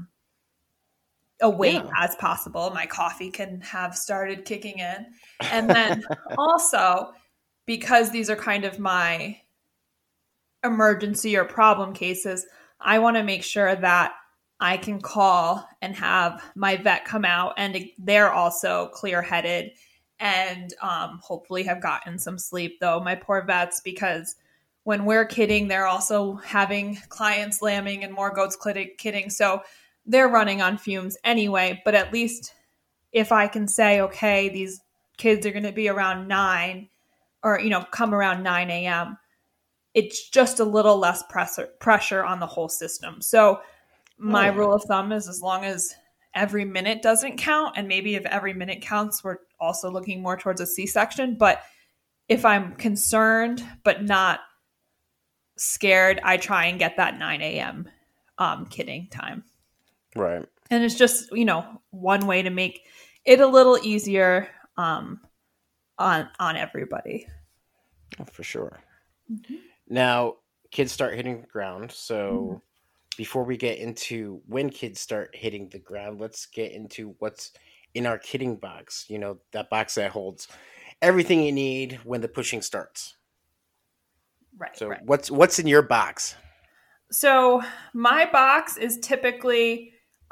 awake as possible. My coffee can have started kicking in. And then also, because these are kind of my emergency or problem cases, I want to make sure that I can call and have my vet come out, and they're also clear-headed and hopefully have gotten some sleep, though, my poor vets, because when we're kidding, they're also having clients lambing and more goats kidding. So they're running on fumes anyway. But at least if I can say, okay, these kids are going to be around 9 or, come around 9 a.m., it's just a little less pressure on the whole system. So my rule of thumb is as long as every minute doesn't count, and maybe if every minute counts, we're also looking more towards a C-section. But if I'm concerned but not scared, I try and get that 9 a.m. Kidding time. Right. And it's just, one way to make it a little easier on everybody. Oh, for sure. Mm-hmm. Now, kids start hitting the ground. So before we get into when kids start hitting the ground, let's get into what's in our kidding box. That box that holds everything you need when the pushing starts. Right. So right. what's in your box? So my box is typically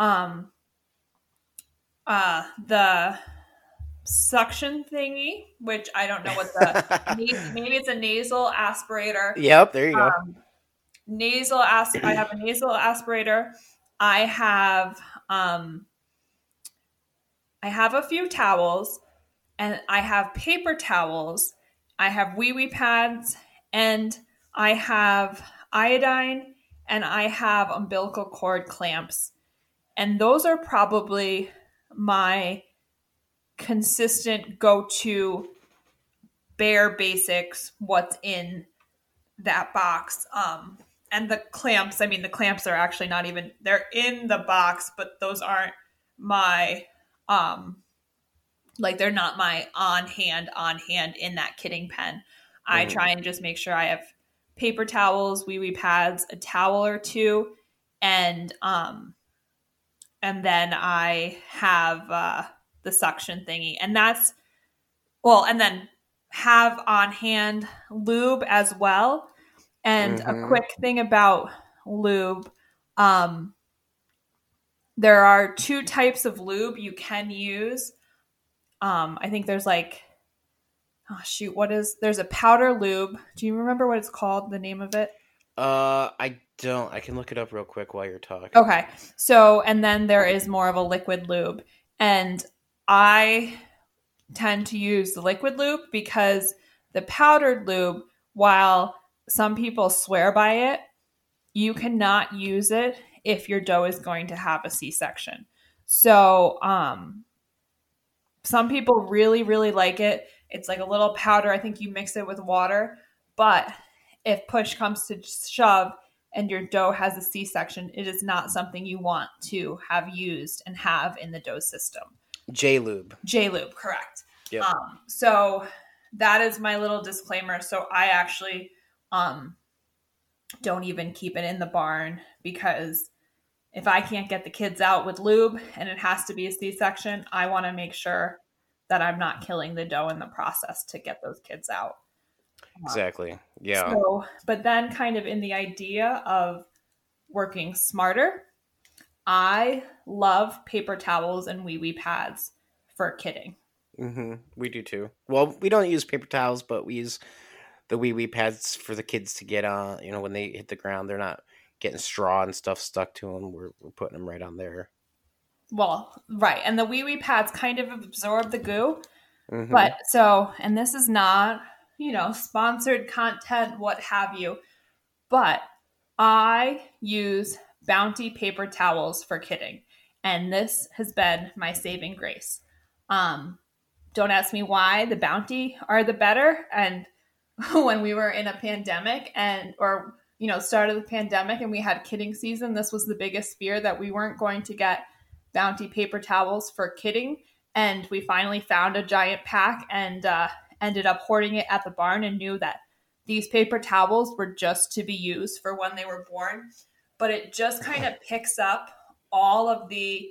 the suction thingy, which I don't know what maybe it's a nasal aspirator. Yep, there you go. I have a nasal aspirator. I have a few towels, and I have paper towels. I have wee pads, and I have iodine, and I have umbilical cord clamps. And those are probably my consistent go-to bare basics, what's in that box. And the clamps are actually not even, they're in the box, but those aren't my, they're not my on hand in that kidding pen. I try and just make sure I have paper towels, wee pads, a towel or two, and then I have the suction thingy, and and then have on hand lube as well. And a quick thing about lube, there are 2 types of lube you can use. I think there's there's a powder lube. Do you remember what it's called, the name of it? I don't. I can look it up real quick while you're talking. Okay. So, and then there is more of a liquid lube. And I tend to use the liquid lube because the powdered lube, while some people swear by it, you cannot use it if your dough is going to have a C-section. So, some people really, really like it. It's like a little powder. I think you mix it with water. But if push comes to shove and your dough has a C-section, it is not something you want to have used and have in the dough system. J-Lube. J-Lube, correct. Yep. So that is my little disclaimer. So I actually don't even keep it in the barn, because if I can't get the kids out with lube and it has to be a C-section, I want to make sure that I'm not killing the dough in the process to get those kids out. Exactly. Yeah. So, but then kind of in the idea of working smarter, I love paper towels and wee pads for kidding. We do too. Well, we don't use paper towels, but we use the wee pads for the kids to get on. When they hit the ground, they're not getting straw and stuff stuck to them. We're putting them right on there. Well, right. And the wee pads kind of absorb the goo. But so, and this is not, sponsored content, what have you. But I use Bounty paper towels for kidding. And this has been my saving grace. Don't ask me why the Bounty are the better. And when we were in a pandemic start of the pandemic and we had kidding season, this was the biggest fear, that we weren't going to get Bounty paper towels for kidding. And we finally found a giant pack and ended up hoarding it at the barn, and knew that these paper towels were just to be used for when they were born. But it just kind of picks up all of the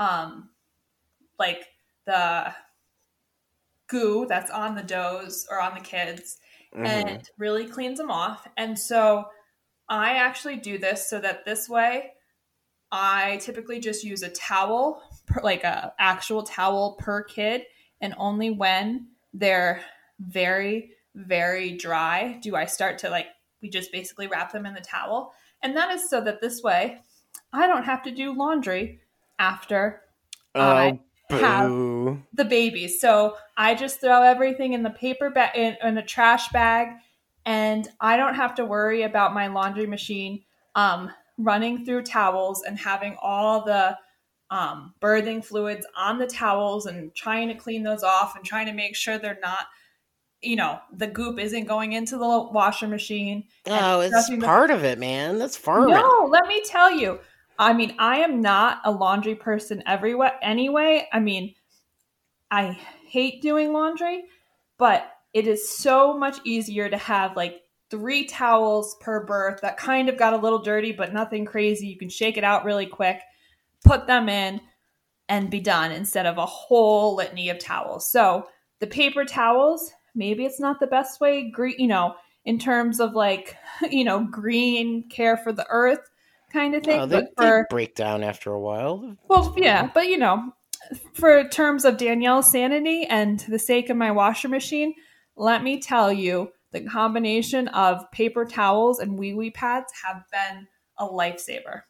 the goo that's on the doughs or on the kids, and really cleans them off. And so I actually do this so that this way I typically just use a towel, like a actual towel per kid, and only when they're very, very dry do I start to we just basically wrap them in the towel. And that is so that this way I don't have to do laundry after I have the babies. So I just throw everything in the paper bag, in a trash bag, and I don't have to worry about my laundry machine running through towels and having all the birthing fluids on the towels and trying to clean those off and trying to make sure they're not, the goop isn't going into the washer machine. Oh, it's part of it, man. That's farming. No, let me tell you. I mean, I am not a laundry person anyway. I mean, I hate doing laundry, but it is so much easier to have like 3 towels per berth that kind of got a little dirty, but nothing crazy. You can shake it out really quick, put them in, and be done instead of a whole litany of towels. So the paper towels, maybe it's not the best way, in terms of like, green care for the earth kind of thing. Oh, they break down after a while. Well, yeah, but for terms of Danielle's sanity and the sake of my washer machine, let me tell you, the combination of paper towels and wee-wee pads have been a lifesaver.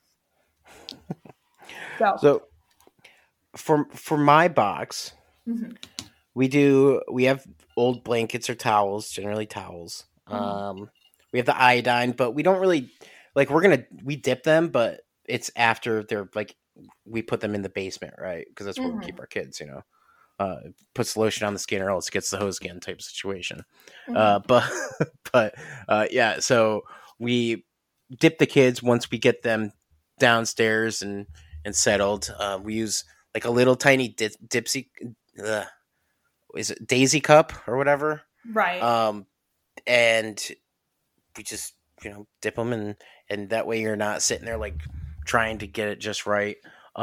So for my box, mm-hmm. we have old blankets or towels, generally towels. Mm-hmm. We have the iodine, but we don't really like. We dip them, but it's after they're like we put them in the basement, right? Because that's where we keep our kids. Puts the lotion on the skin or else gets the hose again type of situation. Mm-hmm. But yeah. So we dip the kids once we get them downstairs and settled. We use like a little tiny Dipsy. Is it Daisy cup or whatever? Right. And we just dip them and that way you're not sitting there like trying to get it just right.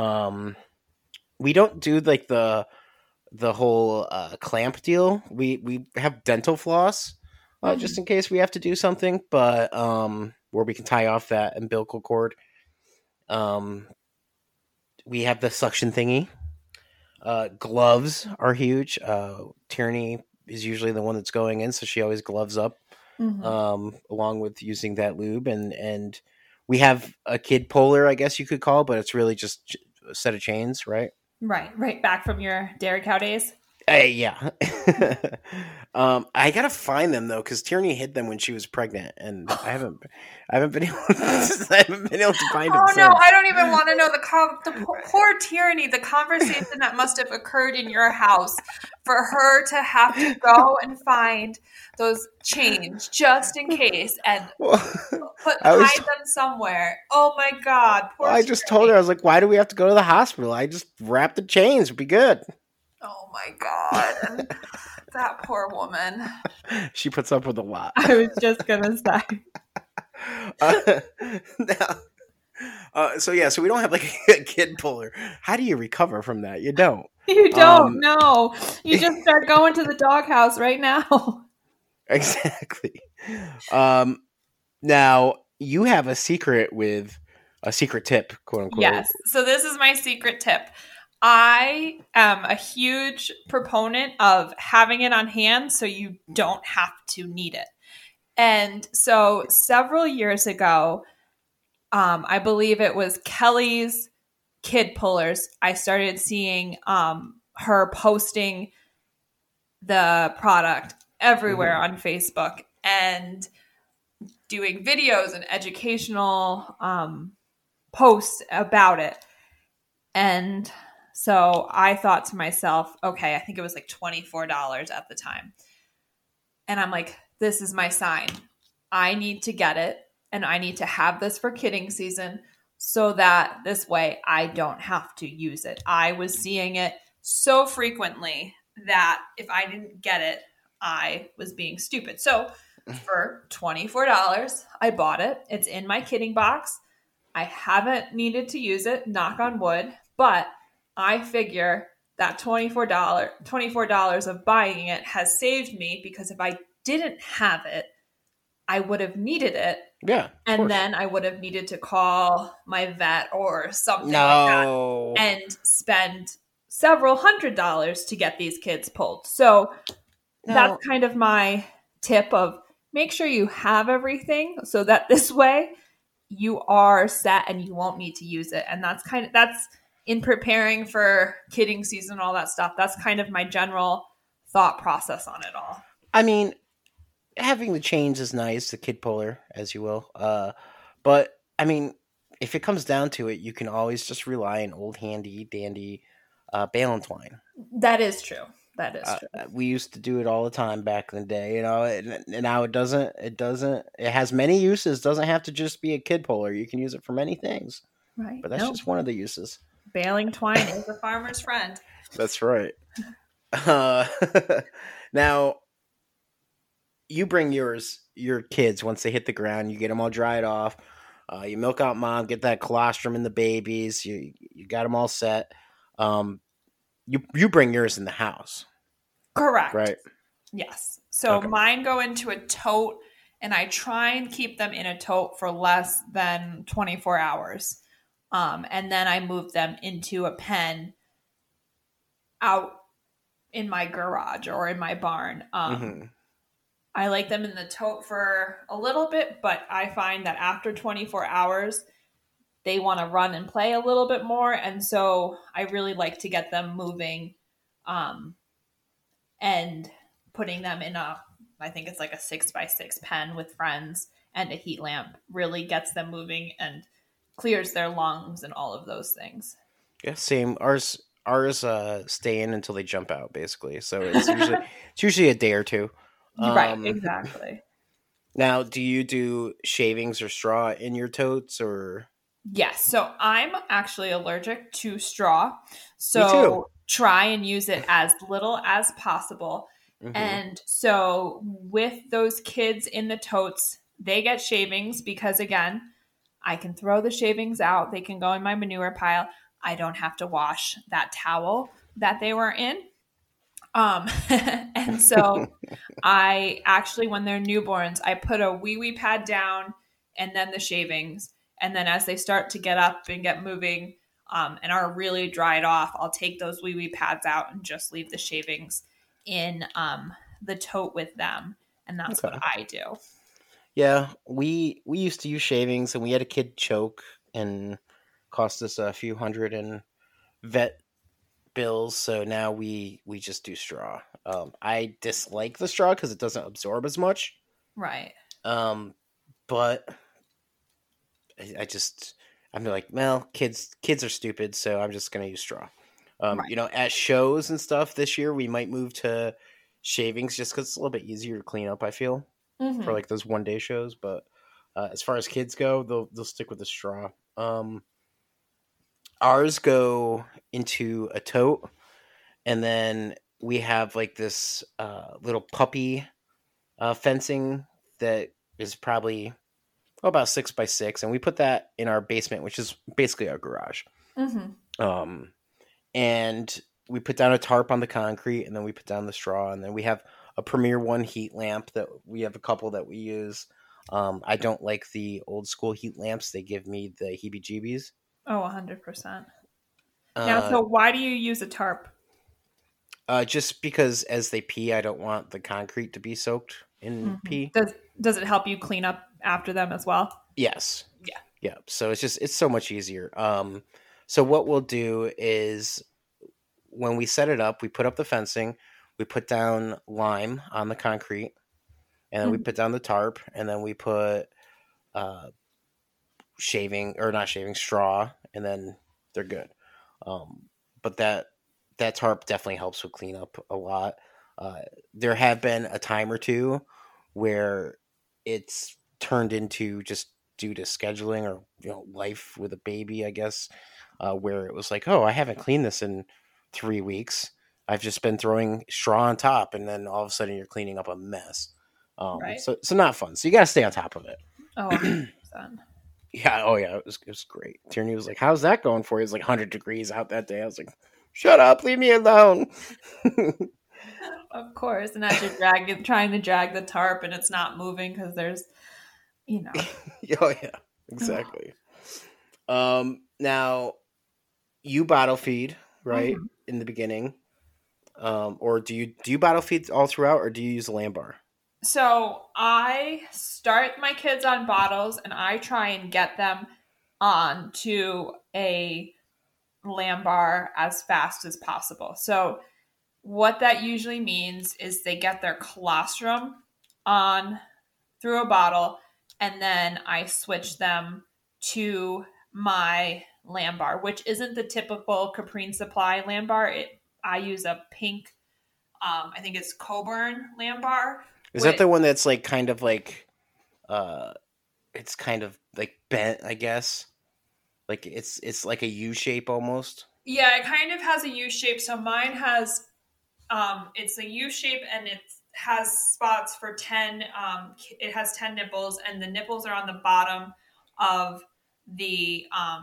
We don't do like the whole clamp deal. We have dental floss just in case we have to do something, but where we can tie off that umbilical cord. We have the suction thingy. Gloves are huge. Tierney is usually the one that's going in, so she always gloves up, along with using that lube. And we have a kid puller, I guess you could call, but it's really just a set of chains, right? Right back from your dairy cow days. Yeah. I gotta find them though, because Tierney hid them when she was pregnant, and I haven't been able to find them. Oh no, I don't even want to know the poor Tierney, the conversation that must have occurred in your house for her to have to go and find those chains just in case and hide them somewhere. Oh my God, poor Tierney. I just told her, I was like, why do we have to go to the hospital? I just wrap the chains, it'll be good. Oh my God. That poor woman. She puts up with a lot. I was just going to say. So we don't have like a kid puller. How do you recover from that? You don't. You don't, no. You just start going to the doghouse right now. Exactly. Now, you have a secret tip, quote unquote. Yes. So this is my secret tip. I am a huge proponent of having it on hand so you don't have to need it. And so several years ago, I believe it was Kelly's Kid Pullers, I started seeing her posting the product everywhere on Facebook and doing videos and educational posts about it. And so I thought to myself, okay, I think it was like $24 at the time. And I'm like, this is my sign. I need to get it and I need to have this for kidding season so that this way I don't have to use it. I was seeing it so frequently that if I didn't get it, I was being stupid. So for $24, I bought it. It's in my kidding box. I haven't needed to use it, knock on wood, but I figure that $24 of buying it has saved me because if I didn't have it, I would have needed it. Yeah. And then I would have needed to call my vet or something like that and spend several $100s to get these kids pulled. So that's kind of my tip of make sure you have everything so that this way you are set and you won't need to use it. And that's in preparing for kidding season and all that stuff. That's kind of my general thought process on it all. I mean, having the chains is nice, the kid puller, as you will. But I mean, if it comes down to it, you can always just rely on old handy dandy bale and twine. That is true. That is true. We used to do it all the time back in the day, you know. And now it doesn't. It has many uses. Doesn't have to just be a kid puller. You can use it for many things. Right. But that's just one of the uses. Baling twine is a farmer's friend. That's right. Now, you bring your kids once they hit the ground. You get them all dried off. You milk out mom, get that colostrum in the babies. You got them all set. You bring yours in the house. Correct. Right. Yes. So mine go into a tote, and I try and keep them in a tote for less than 24 hours. And then I move them into a pen out in my garage or in my barn. I like them in the tote for a little bit, but I find that after 24 hours, they want to run and play a little bit more. And so I really like to get them moving and putting them in I think it's like a 6x6 pen with friends and a heat lamp really gets them moving and clears their lungs and all of those things. Yeah, same. Ours stay in until they jump out, basically. So it's usually a day or two. Right, exactly. Now, do you do shavings or straw in your totes, or? Yes. So I'm actually allergic to straw. So try and use it as little as possible. Mm-hmm. And so with those kids in the totes, they get shavings because, again, I can throw the shavings out. They can go in my manure pile. I don't have to wash that towel that they were in. And so I actually, when they're newborns, I put a wee pad down and then the shavings. And then as they start to get up and get moving and are really dried off, I'll take those wee pads out and just leave the shavings in the tote with them. And that's what I do. Yeah, we used to use shavings, and we had a kid choke and cost us a few hundred in vet bills. So now we just do straw. I dislike the straw because it doesn't absorb as much. Right. But I'm like, well, kids are stupid, so I'm just gonna use straw. Right. You know, at shows and stuff this year, we might move to shavings just because it's a little bit easier to clean up, I feel, for like those one-day shows. But as far as kids go, they'll stick with the straw. Ours go into a tote, and then we have like this little puppy fencing that is probably about 6x6, and we put that in our basement, which is basically our garage. And we put down a tarp on the concrete, and then we put down the straw, and then we have a Premier One heat lamp that we have a couple that we use. I don't like the old school heat lamps. They give me the heebie-jeebies. Oh, 100%. Now, so why do you use a tarp? Just because as they pee, I don't want the concrete to be soaked in pee. Does it help you clean up after them as well? Yes. Yeah. Yeah. So it's so much easier. So what we'll do is when we set it up, we put up the fencing, we put down lime on the concrete, and then we put down the tarp, and then we put straw, and then they're good. But that tarp definitely helps with cleanup a lot. There have been a time or two where it's turned into, just due to scheduling or life with a baby, I guess, where it was like, oh, I haven't cleaned this in 3 weeks. I've just been throwing straw on top, and then all of a sudden you're cleaning up a mess. Right. So not fun. So you got to stay on top of it. Oh, 100%. Yeah. Oh, yeah. It was great. Tierney was like, "How's that going for you?" It was like 100 degrees out that day. I was like, "Shut up, leave me alone." Of course, and as you're trying to drag the tarp, and it's not moving because there's, Oh yeah, exactly. Now, you bottle feed, right, in the beginning, or do you bottle feed all throughout, or do you use a lamb bar? So I start my kids on bottles and I try and get them on to a Lambar as fast as possible. So what that usually means is they get their colostrum on through a bottle, and then I switch them to my Lambar, which isn't the typical Caprine Supply Lambar. I use a pink, I think it's Coburn Lambar. Is that the one that's like kind of like, it's kind of like bent, I guess? Like it's like a U shape almost? Yeah, it kind of has a U shape. So mine has, it's a U shape and it has spots for 10, it has 10 nipples, and the nipples are on the bottom of the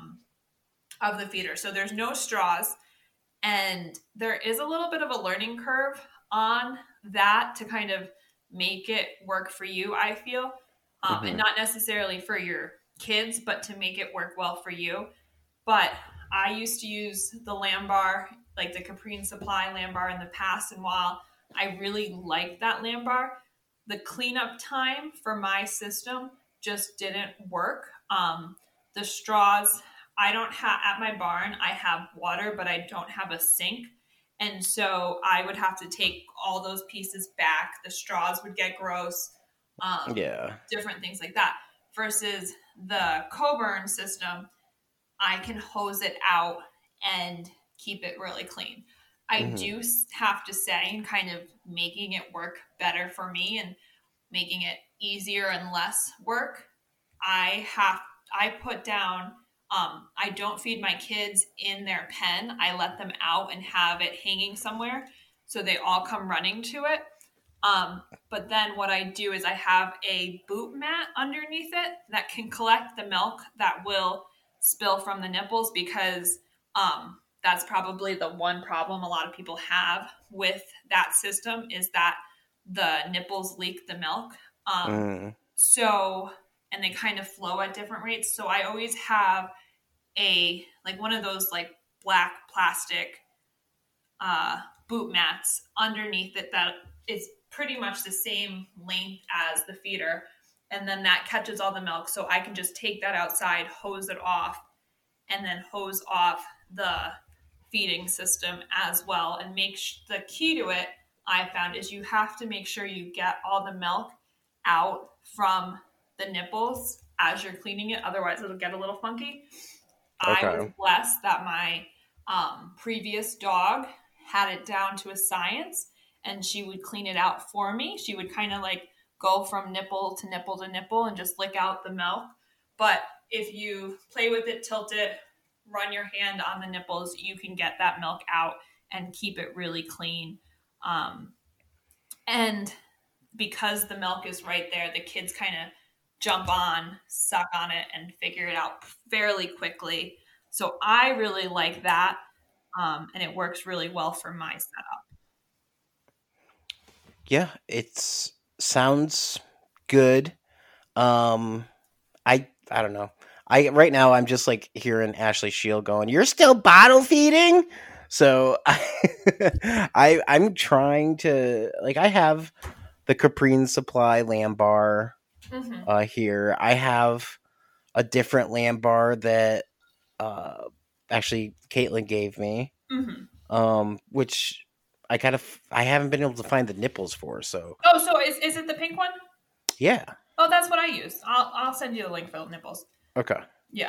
feeder. So there's no straws, and there is a little bit of a learning curve on that to kind of make it work for you, I feel, and not necessarily for your kids, but to make it work well for you. But I used to use the Lambar, like the Caprine Supply Lambar in the past, and while I really liked that Lambar, the cleanup time for my system just didn't work. The straws, I don't have at my barn, I have water, but I don't have a sink. And so I would have to take all those pieces back. The straws would get gross. Different things like that. Versus the Coburn system, I can hose it out and keep it really clean. I do have to say, and kind of making it work better for me and making it easier and less work, I put down, I don't feed my kids in their pen. I let them out and have it hanging somewhere so they all come running to it. But then what I do is I have a boot mat underneath it that can collect the milk that will spill from the nipples, because that's probably the one problem a lot of people have with that system, is that the nipples leak the milk. So, and they kind of flow at different rates. So I always have one of those like black plastic boot mats underneath it that is pretty much the same length as the feeder. And then that catches all the milk. So I can just take that outside, hose it off, and then hose off the feeding system as well. And the key to it, I found, is you have to make sure you get all the milk out from the nipples as you're cleaning it. Otherwise, it'll get a little funky. Okay. I was blessed that my previous dog had it down to a science, and she would clean it out for me. She would kind of like go from nipple to nipple to nipple and just lick out the milk. But if you play with it, tilt it, run your hand on the nipples, you can get that milk out and keep it really clean. And because the milk is right there, the kids kind of jump on, suck on it, and figure it out fairly quickly. So I really like that. And it works really well for my setup. Yeah, it sounds good. I don't know. Right now I'm just like hearing Ashley Shield going, "You're still bottle feeding?" So I'm trying to, like, I have the Caprine Supply Lambar here. I have a different Lambar that actually Caitlin gave me, which I haven't been able to find the nipples for. So so is it the pink one? Yeah. Oh, that's what I use. I'll send you the link for the nipples. Okay. Yeah.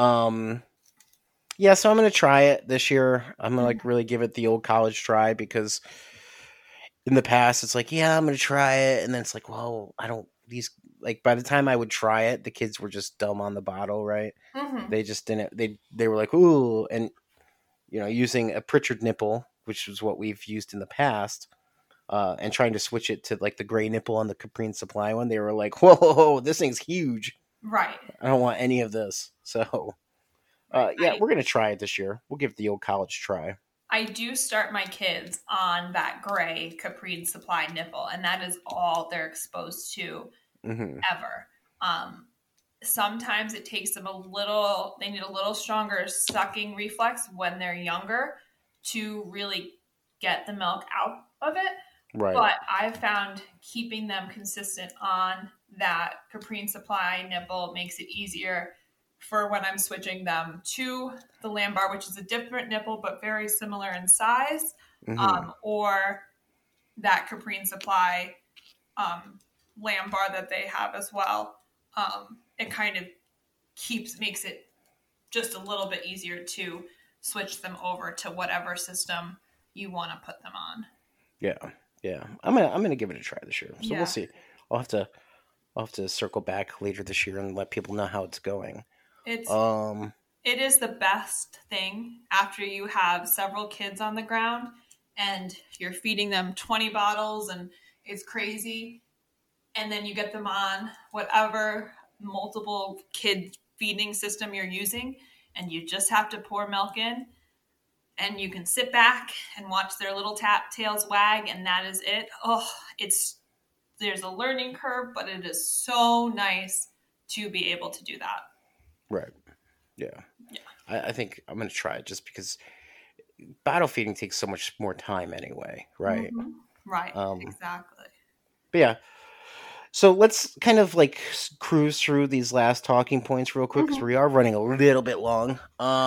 Yeah, so I'm gonna try it this year. I'm gonna like really give it the old college try, because in the past it's like, yeah, I'm gonna try it, and then it's like, well, I don't, these, like, by the time I would try it, the kids were just dumb on the bottle, right? They just didn't, they were like, ooh, and using a Pritchard nipple, which was what we've used in the past, and trying to switch it to like the gray nipple on the Caprine Supply one, they were like, whoa, this thing's huge. Right. I don't want any of this. So yeah, we're going to try it this year. We'll give it the old college try. I do start my kids on that gray Caprine Supply nipple, and that is all they're exposed to ever. Sometimes it takes them they need a little stronger sucking reflex when they're younger to really get the milk out of it. Right. But I've found keeping them consistent on that Caprine Supply nipple makes it easier for when I'm switching them to the Lamb Bar, which is a different nipple but very similar in size, or that Caprine Supply Lamb Bar that they have as well. It kind of makes it just a little bit easier to switch them over to whatever system you want to put them on. Yeah. I'm gonna give it a try this year. So we'll see. I'll have to circle back later this year and let people know how it's going. It is the best thing after you have several kids on the ground and you're feeding them 20 bottles and it's crazy. And then you get them on whatever multiple kid feeding system you're using and you just have to pour milk in and you can sit back and watch their little tails wag and that is it. Oh, there's a learning curve, but it is so nice to be able to do that. Right. Yeah. I think I'm going to try it just because bottle feeding takes so much more time anyway. Right. Mm-hmm. Right. Exactly. But yeah. So let's kind of like cruise through these last talking points real quick because we are running a little bit long.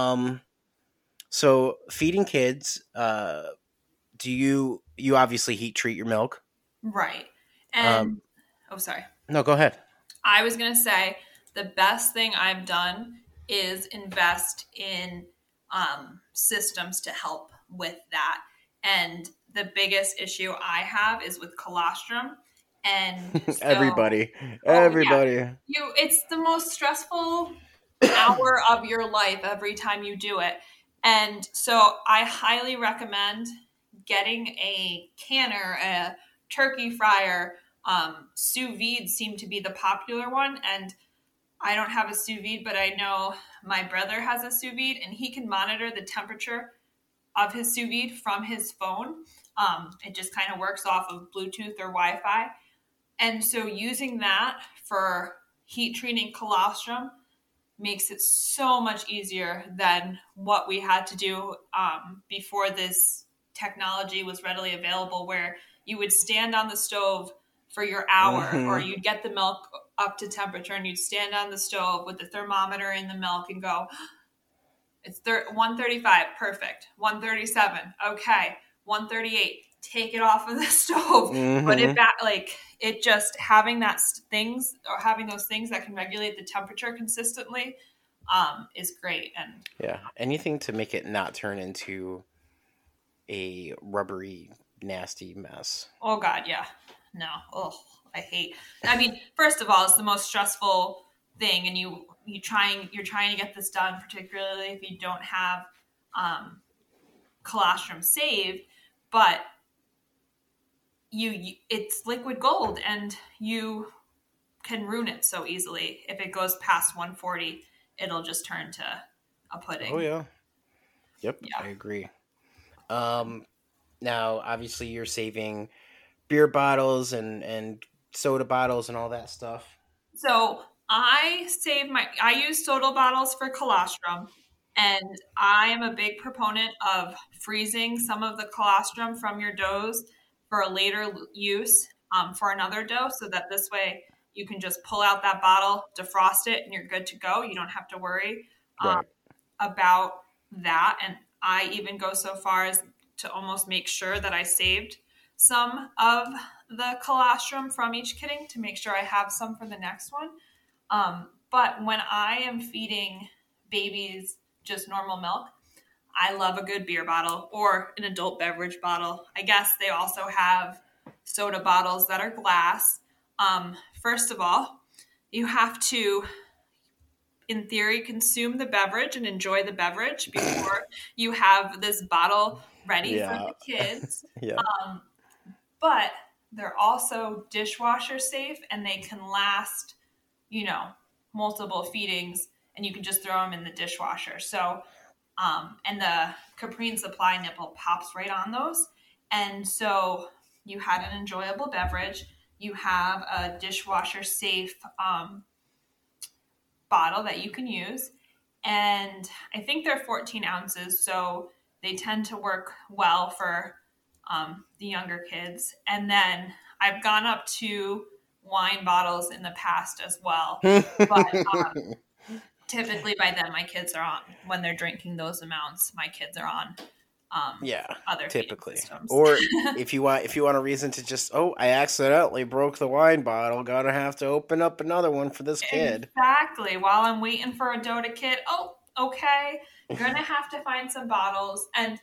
So feeding kids, do you obviously heat treat your milk? Right. And sorry. No, go ahead. I was going to say the best thing I've done is invest in systems to help with that. And the biggest issue I have is with colostrum. And so, everybody. Yeah. It's the most stressful hour of your life every time you do it. And so I highly recommend getting a canner, a turkey fryer. Sous vide seem to be the popular one. And I don't have a sous vide, but I know my brother has a sous vide and he can monitor the temperature of his sous vide from his phone. It just kind of works off of Bluetooth or Wi-Fi. And so using that for heat treating colostrum makes it so much easier than what we had to do before this technology was readily available, where you would stand on the stove for your hour or you'd get the milk up to temperature and you'd stand on the stove with the thermometer in the milk and go, it's 135, perfect. 137, okay. 138, take it off of the stove, put it back. Like it just having those things that can regulate the temperature consistently is great. And yeah, anything to make it not turn into a rubbery, nasty mess. Oh God, yeah. No. Oh, I mean, first of all, it's the most stressful thing, and you're trying to get this done, particularly if you don't have colostrum saved, but it's liquid gold, and you can ruin it so easily. If it goes past 140, it'll just turn to a pudding. Oh yeah. Yep, yeah. I agree. Now, obviously, you're saving beer bottles and soda bottles and all that stuff. So I use soda bottles for colostrum, and I am a big proponent of freezing some of the colostrum from your doughs for a later use for another dough, so that this way you can just pull out that bottle, defrost it, and you're good to go. You don't have to worry about that. And I even go so far as to almost make sure that I saved some of the colostrum from each kitting to make sure I have some for the next one. But when I am feeding babies just normal milk, I love a good beer bottle or an adult beverage bottle. I guess they also have soda bottles that are glass. First of all, you have to, in theory, consume the beverage and enjoy the beverage before you have this bottle ready for the kids. But they're also dishwasher safe and they can last, multiple feedings, and you can just throw them in the dishwasher. So, and the Caprine Supply nipple pops right on those. And so you had an enjoyable beverage. You have a dishwasher safe bottle that you can use. And I think they're 14 ounces. So they tend to work well for the younger kids. And then I've gone up to wine bottles in the past as well. But typically by then my kids are on, when they're drinking those amounts, my kids are on other typically. Or if you want a reason to just, I accidentally broke the wine bottle, gotta have to open up another one for this kid. Exactly. While I'm waiting for a Dota kit, okay, gonna have to find some bottles. And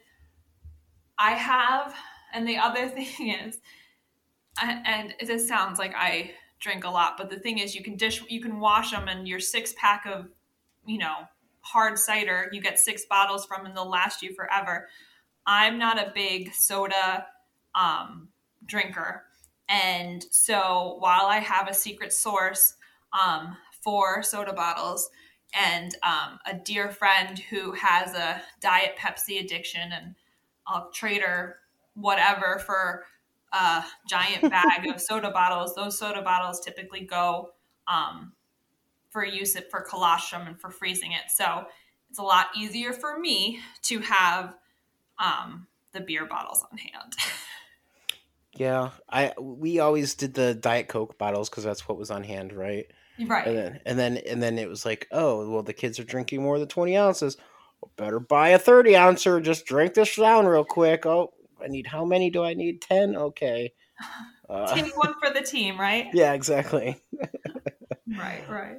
the other thing is, and this sounds like I drink a lot, but the thing is, you can wash them, and your 6-pack of, hard cider, you get 6 bottles from, and they'll last you forever. I'm not a big soda drinker. And so while I have a secret source for soda bottles, and a dear friend who has a Diet Pepsi addiction, and I'll trade her whatever for a giant bag of soda bottles. Those soda bottles typically go for use for colostrum and for freezing it. So it's a lot easier for me to have the beer bottles on hand. Yeah, we always did the Diet Coke bottles because that's what was on hand, right? Right. And then it was like, the kids are drinking more than 20 ounces. Well, better buy a 30 ouncer. Just drink this down real quick. How many do I need? 10? Okay. Take one for the team, right? Yeah, exactly. Right.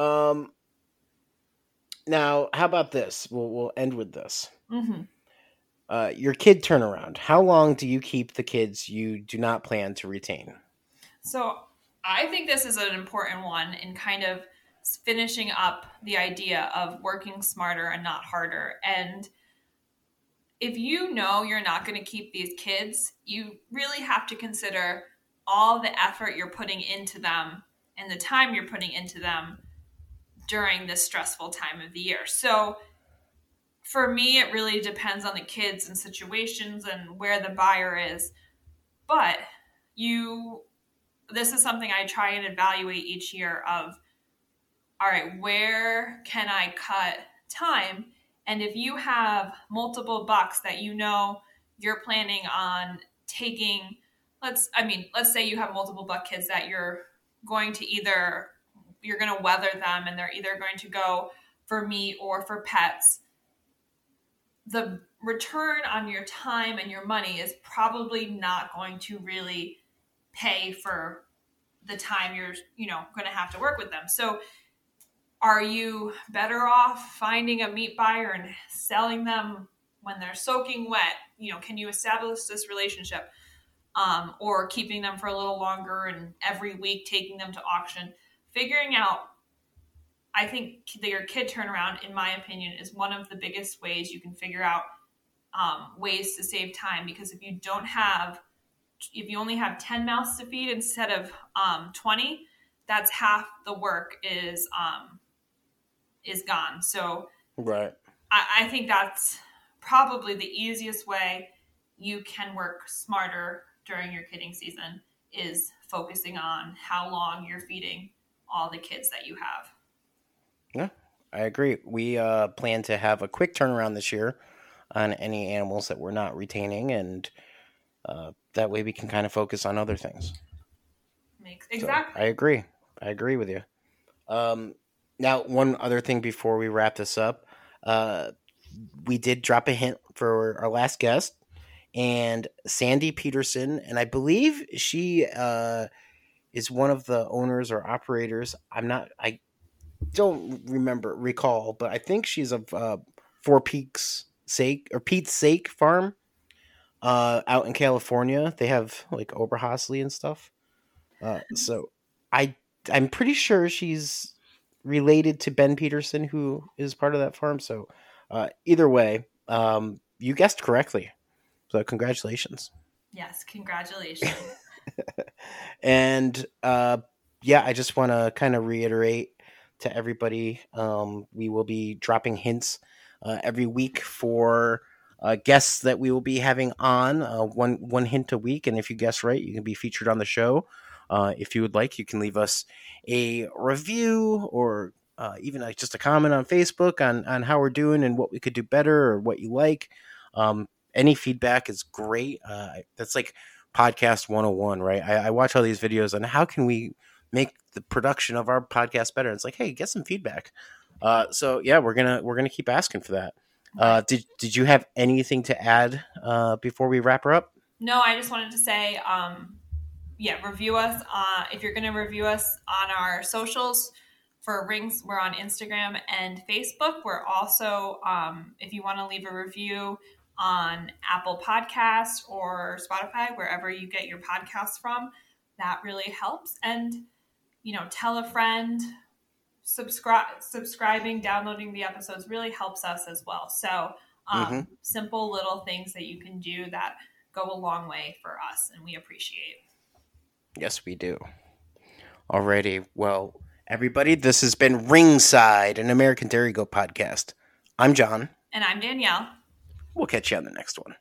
Now, how about this? We'll end with this. Mm-hmm. Your kid turnaround. How long do you keep the kids you do not plan to retain? So I think this is an important one in kind of finishing up the idea of working smarter and not harder. And if you know you're not going to keep these kids, you really have to consider all the effort you're putting into them and the time you're putting into them during this stressful time of the year. So for me, it really depends on the kids and situations and where the buyer is. But this is something I try and evaluate each year of, all right, where can I cut time? And if you have multiple bucks that you're planning on taking, let's say you have multiple buck kids that you're going to weather them, and they're either going to go for meat or for pets. The return on your time and your money is probably not going to really pay for the time you're, going to have to work with them. So are you better off finding a meat buyer and selling them when they're soaking wet? Can you establish this relationship? Or keeping them for a little longer and every week taking them to auction? Figuring out, I think your kid turnaround, in my opinion, is one of the biggest ways you can figure out ways to save time. Because if you only have 10 mouths to feed instead of 20, that's half the work is gone. So right. I think that's probably the easiest way you can work smarter during your kidding season, is focusing on how long you're feeding all the kids that you have. Yeah, I agree. We plan to have a quick turnaround this year on any animals that we're not retaining, and that way we can kind of focus on other things. Exactly. So, I agree with you. Now, one other thing before we wrap this up, we did drop a hint for our last guest, and Sandy Peterson, and I believe she is one of the owners or operators. I don't recall, but I think she's of Pete's Sake Farm out in California. They have like Oberhasli and stuff. So I'm pretty sure she's related to Ben Peterson, who is part of that farm. So either way, you guessed correctly. So congratulations. Yes, congratulations. And I just want to kind of reiterate to everybody, we will be dropping hints every week for guests that we will be having on, one hint a week. And if you guess right, you can be featured on the show. If you would like, you can leave us a review or even just a comment on Facebook on how we're doing and what we could do better or what you like. Any feedback is great. That's like podcast 101, right? I watch all these videos on how can we make the production of our podcast better. It's like, hey, get some feedback. So yeah, we're gonna keep asking for that. Right. Did you have anything to add before we wrap her up? No, I just wanted to say, review us. If you're going to review us on our socials for Rings, we're on Instagram and Facebook. We're also, if you want to leave a review on Apple Podcasts or Spotify, wherever you get your podcasts from, that really helps. And, tell a friend. Subscribing, downloading the episodes really helps us as well. So simple little things that you can do that go a long way for us, and we appreciate. Yes, we do. Alrighty. Well, everybody, this has been Ringside, an American Dairy Goat podcast. I'm John. And I'm Danielle. We'll catch you on the next one.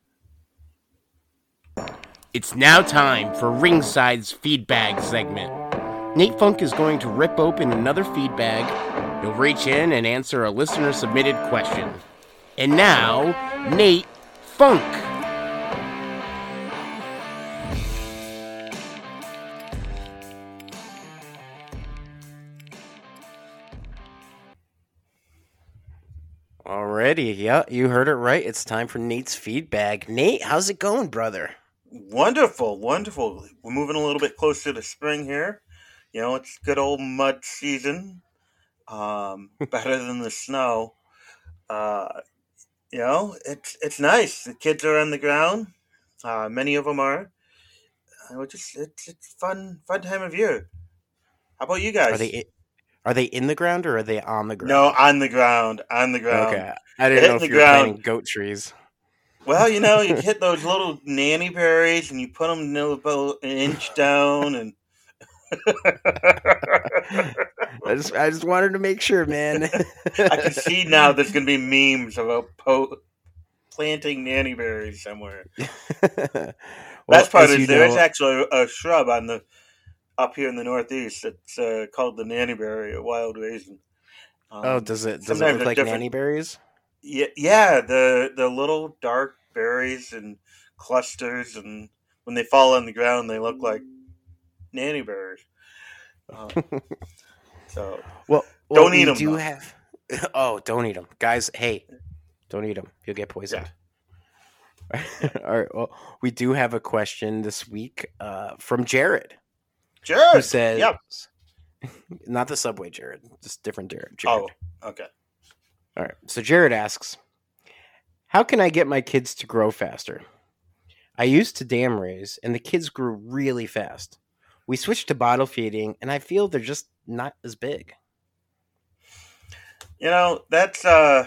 It's now time for Ringside's feedbag segment. Nate Funk is going to rip open another feed bag. He'll reach in and answer a listener-submitted question. And now, Nate Funk. Alrighty, yeah, you heard it right. It's time for Nate's feedback. Nate, how's it going, brother? Wonderful. We're moving a little bit closer to spring here. It's good old mud season. Better than the snow. It's nice. The kids are on the ground. Many of them are. It's fun time of year. How about you guys? Are they in the ground or are they on the ground? No, on the ground. Okay, I didn't know if you were planting goat trees. Well, you hit those little nanny berries and you put them about an inch down and. I just wanted to make sure, man. I can see now there's going to be memes about planting nanny berries somewhere. Best part is there's actually a shrub up here in the Northeast. It's called the nanny berry, a wild raisin. Does it look like nanny berries? Yeah. The little dark berries and clusters, and when they fall on the ground, they look like nanny berries. Don't eat them. Don't eat them, guys. Hey, don't eat them. You'll get poisoned. Yeah. All right. Well, we do have a question this week from Jared. Jared, who says, "Yep, not the Subway Jared, just different Jared." Oh, okay. All right. So Jared asks, "How can I get my kids to grow faster? I used to dam raise, and the kids grew really fast. We switched to bottle feeding, and I feel they're just not as big." That's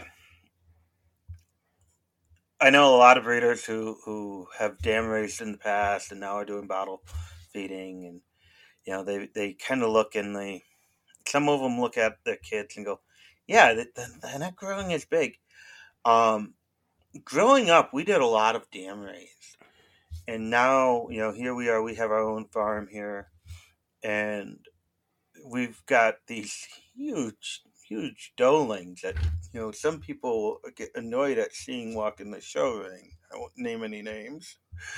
I know a lot of breeders who have dam raised in the past and now are doing bottle feeding, and they kind of look and some of them look at their kids and go, "Yeah, they're not growing as big." Growing up, we did a lot of dam raise, and now here we are. We have our own farm here, and we've got these huge doelings that some people get annoyed at seeing walk in the show ring. I won't name any names.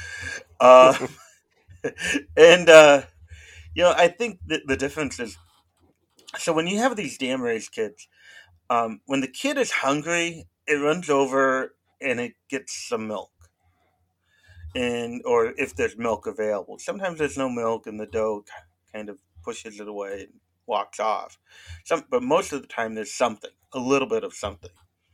And I think that the difference is, so when you have these dam raised kids, when the kid is hungry, it runs over and it gets some milk, or if there's milk available. Sometimes there's no milk and the doe kind of pushes it away and walks off. But most of the time there's a little bit of something.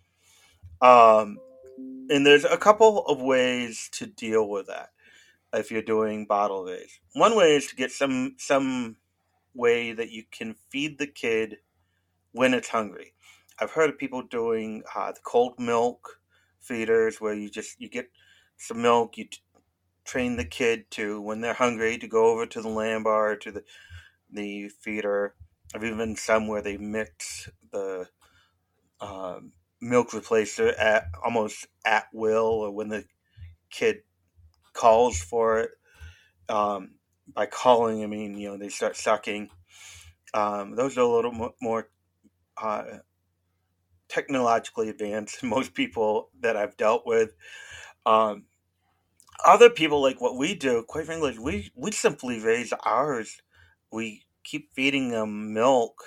And there's a couple of ways to deal with that if you're doing bottle raise. One way is to get some way that you can feed the kid when it's hungry. I've heard of people doing the cold milk feeders, where you get some milk, you train the kid to, when they're hungry, to go over to the lamb bar, to the feeder. I've even some where they mix the milk replacer almost at will, or when the kid calls for it. By calling, I mean, they start sucking. Those are a little more technologically advanced than most people that I've dealt with. Other people, like what we do, quite frankly, we simply raise ours. We keep feeding them milk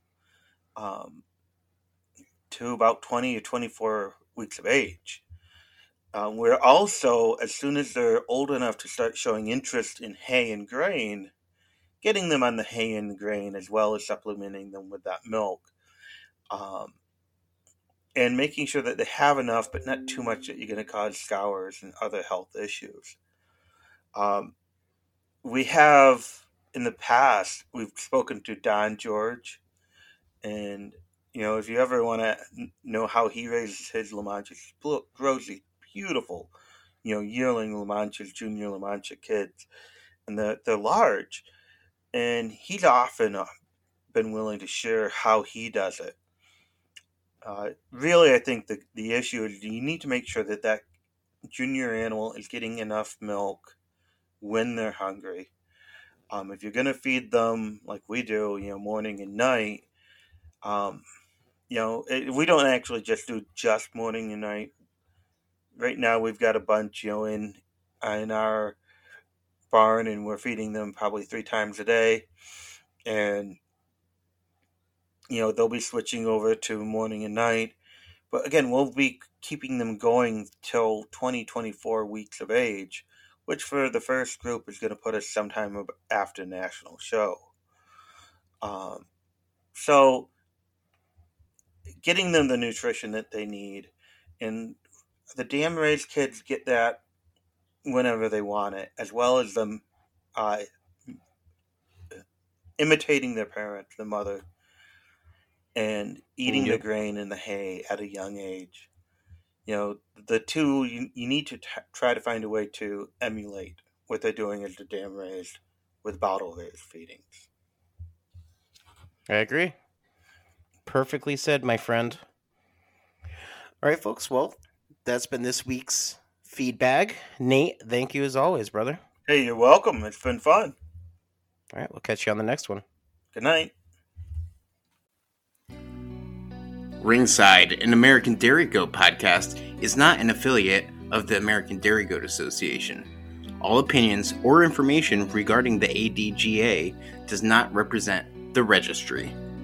to about 20 or 24 weeks of age. We're also, as soon as they're old enough to start showing interest in hay and grain, getting them on the hay and grain as well as supplementing them with that milk. And making sure that they have enough, but not too much that you're going to cause scours and other health issues. We have, in the past, we've spoken to Don George, and, if you ever want to know how he raises his La Manchas, he grows these beautiful, yearling La Manchas, junior La Mancha kids, and they're large, and he's often been willing to share how he does it. Really, I think the issue is you need to make sure that junior animal is getting enough milk when they're hungry. If you're going to feed them like we do, morning and night, we don't actually just do just morning and night. Right now, we've got a bunch, in our barn, and we're feeding them probably 3 times a day. And, they'll be switching over to morning and night. But again, we'll be keeping them going till 24 weeks of age, which for the first group is going to put us sometime after National Show. So getting them the nutrition that they need, and the dam raised kids get that whenever they want it, as well as them imitating their parents, the mother, and eating the grain and the hay at a young age. The two, you need to try to find a way to emulate what they're doing as the dam raised with bottle raised feedings. I agree. Perfectly said, my friend. All right, folks. Well, that's been this week's feed bag. Nate, thank you as always, brother. Hey, you're welcome. It's been fun. All right, we'll catch you on the next one. Good night. Ringside, an American Dairy Goat podcast, is not an affiliate of the American Dairy Goat Association. All opinions or information regarding the ADGA does not represent the registry.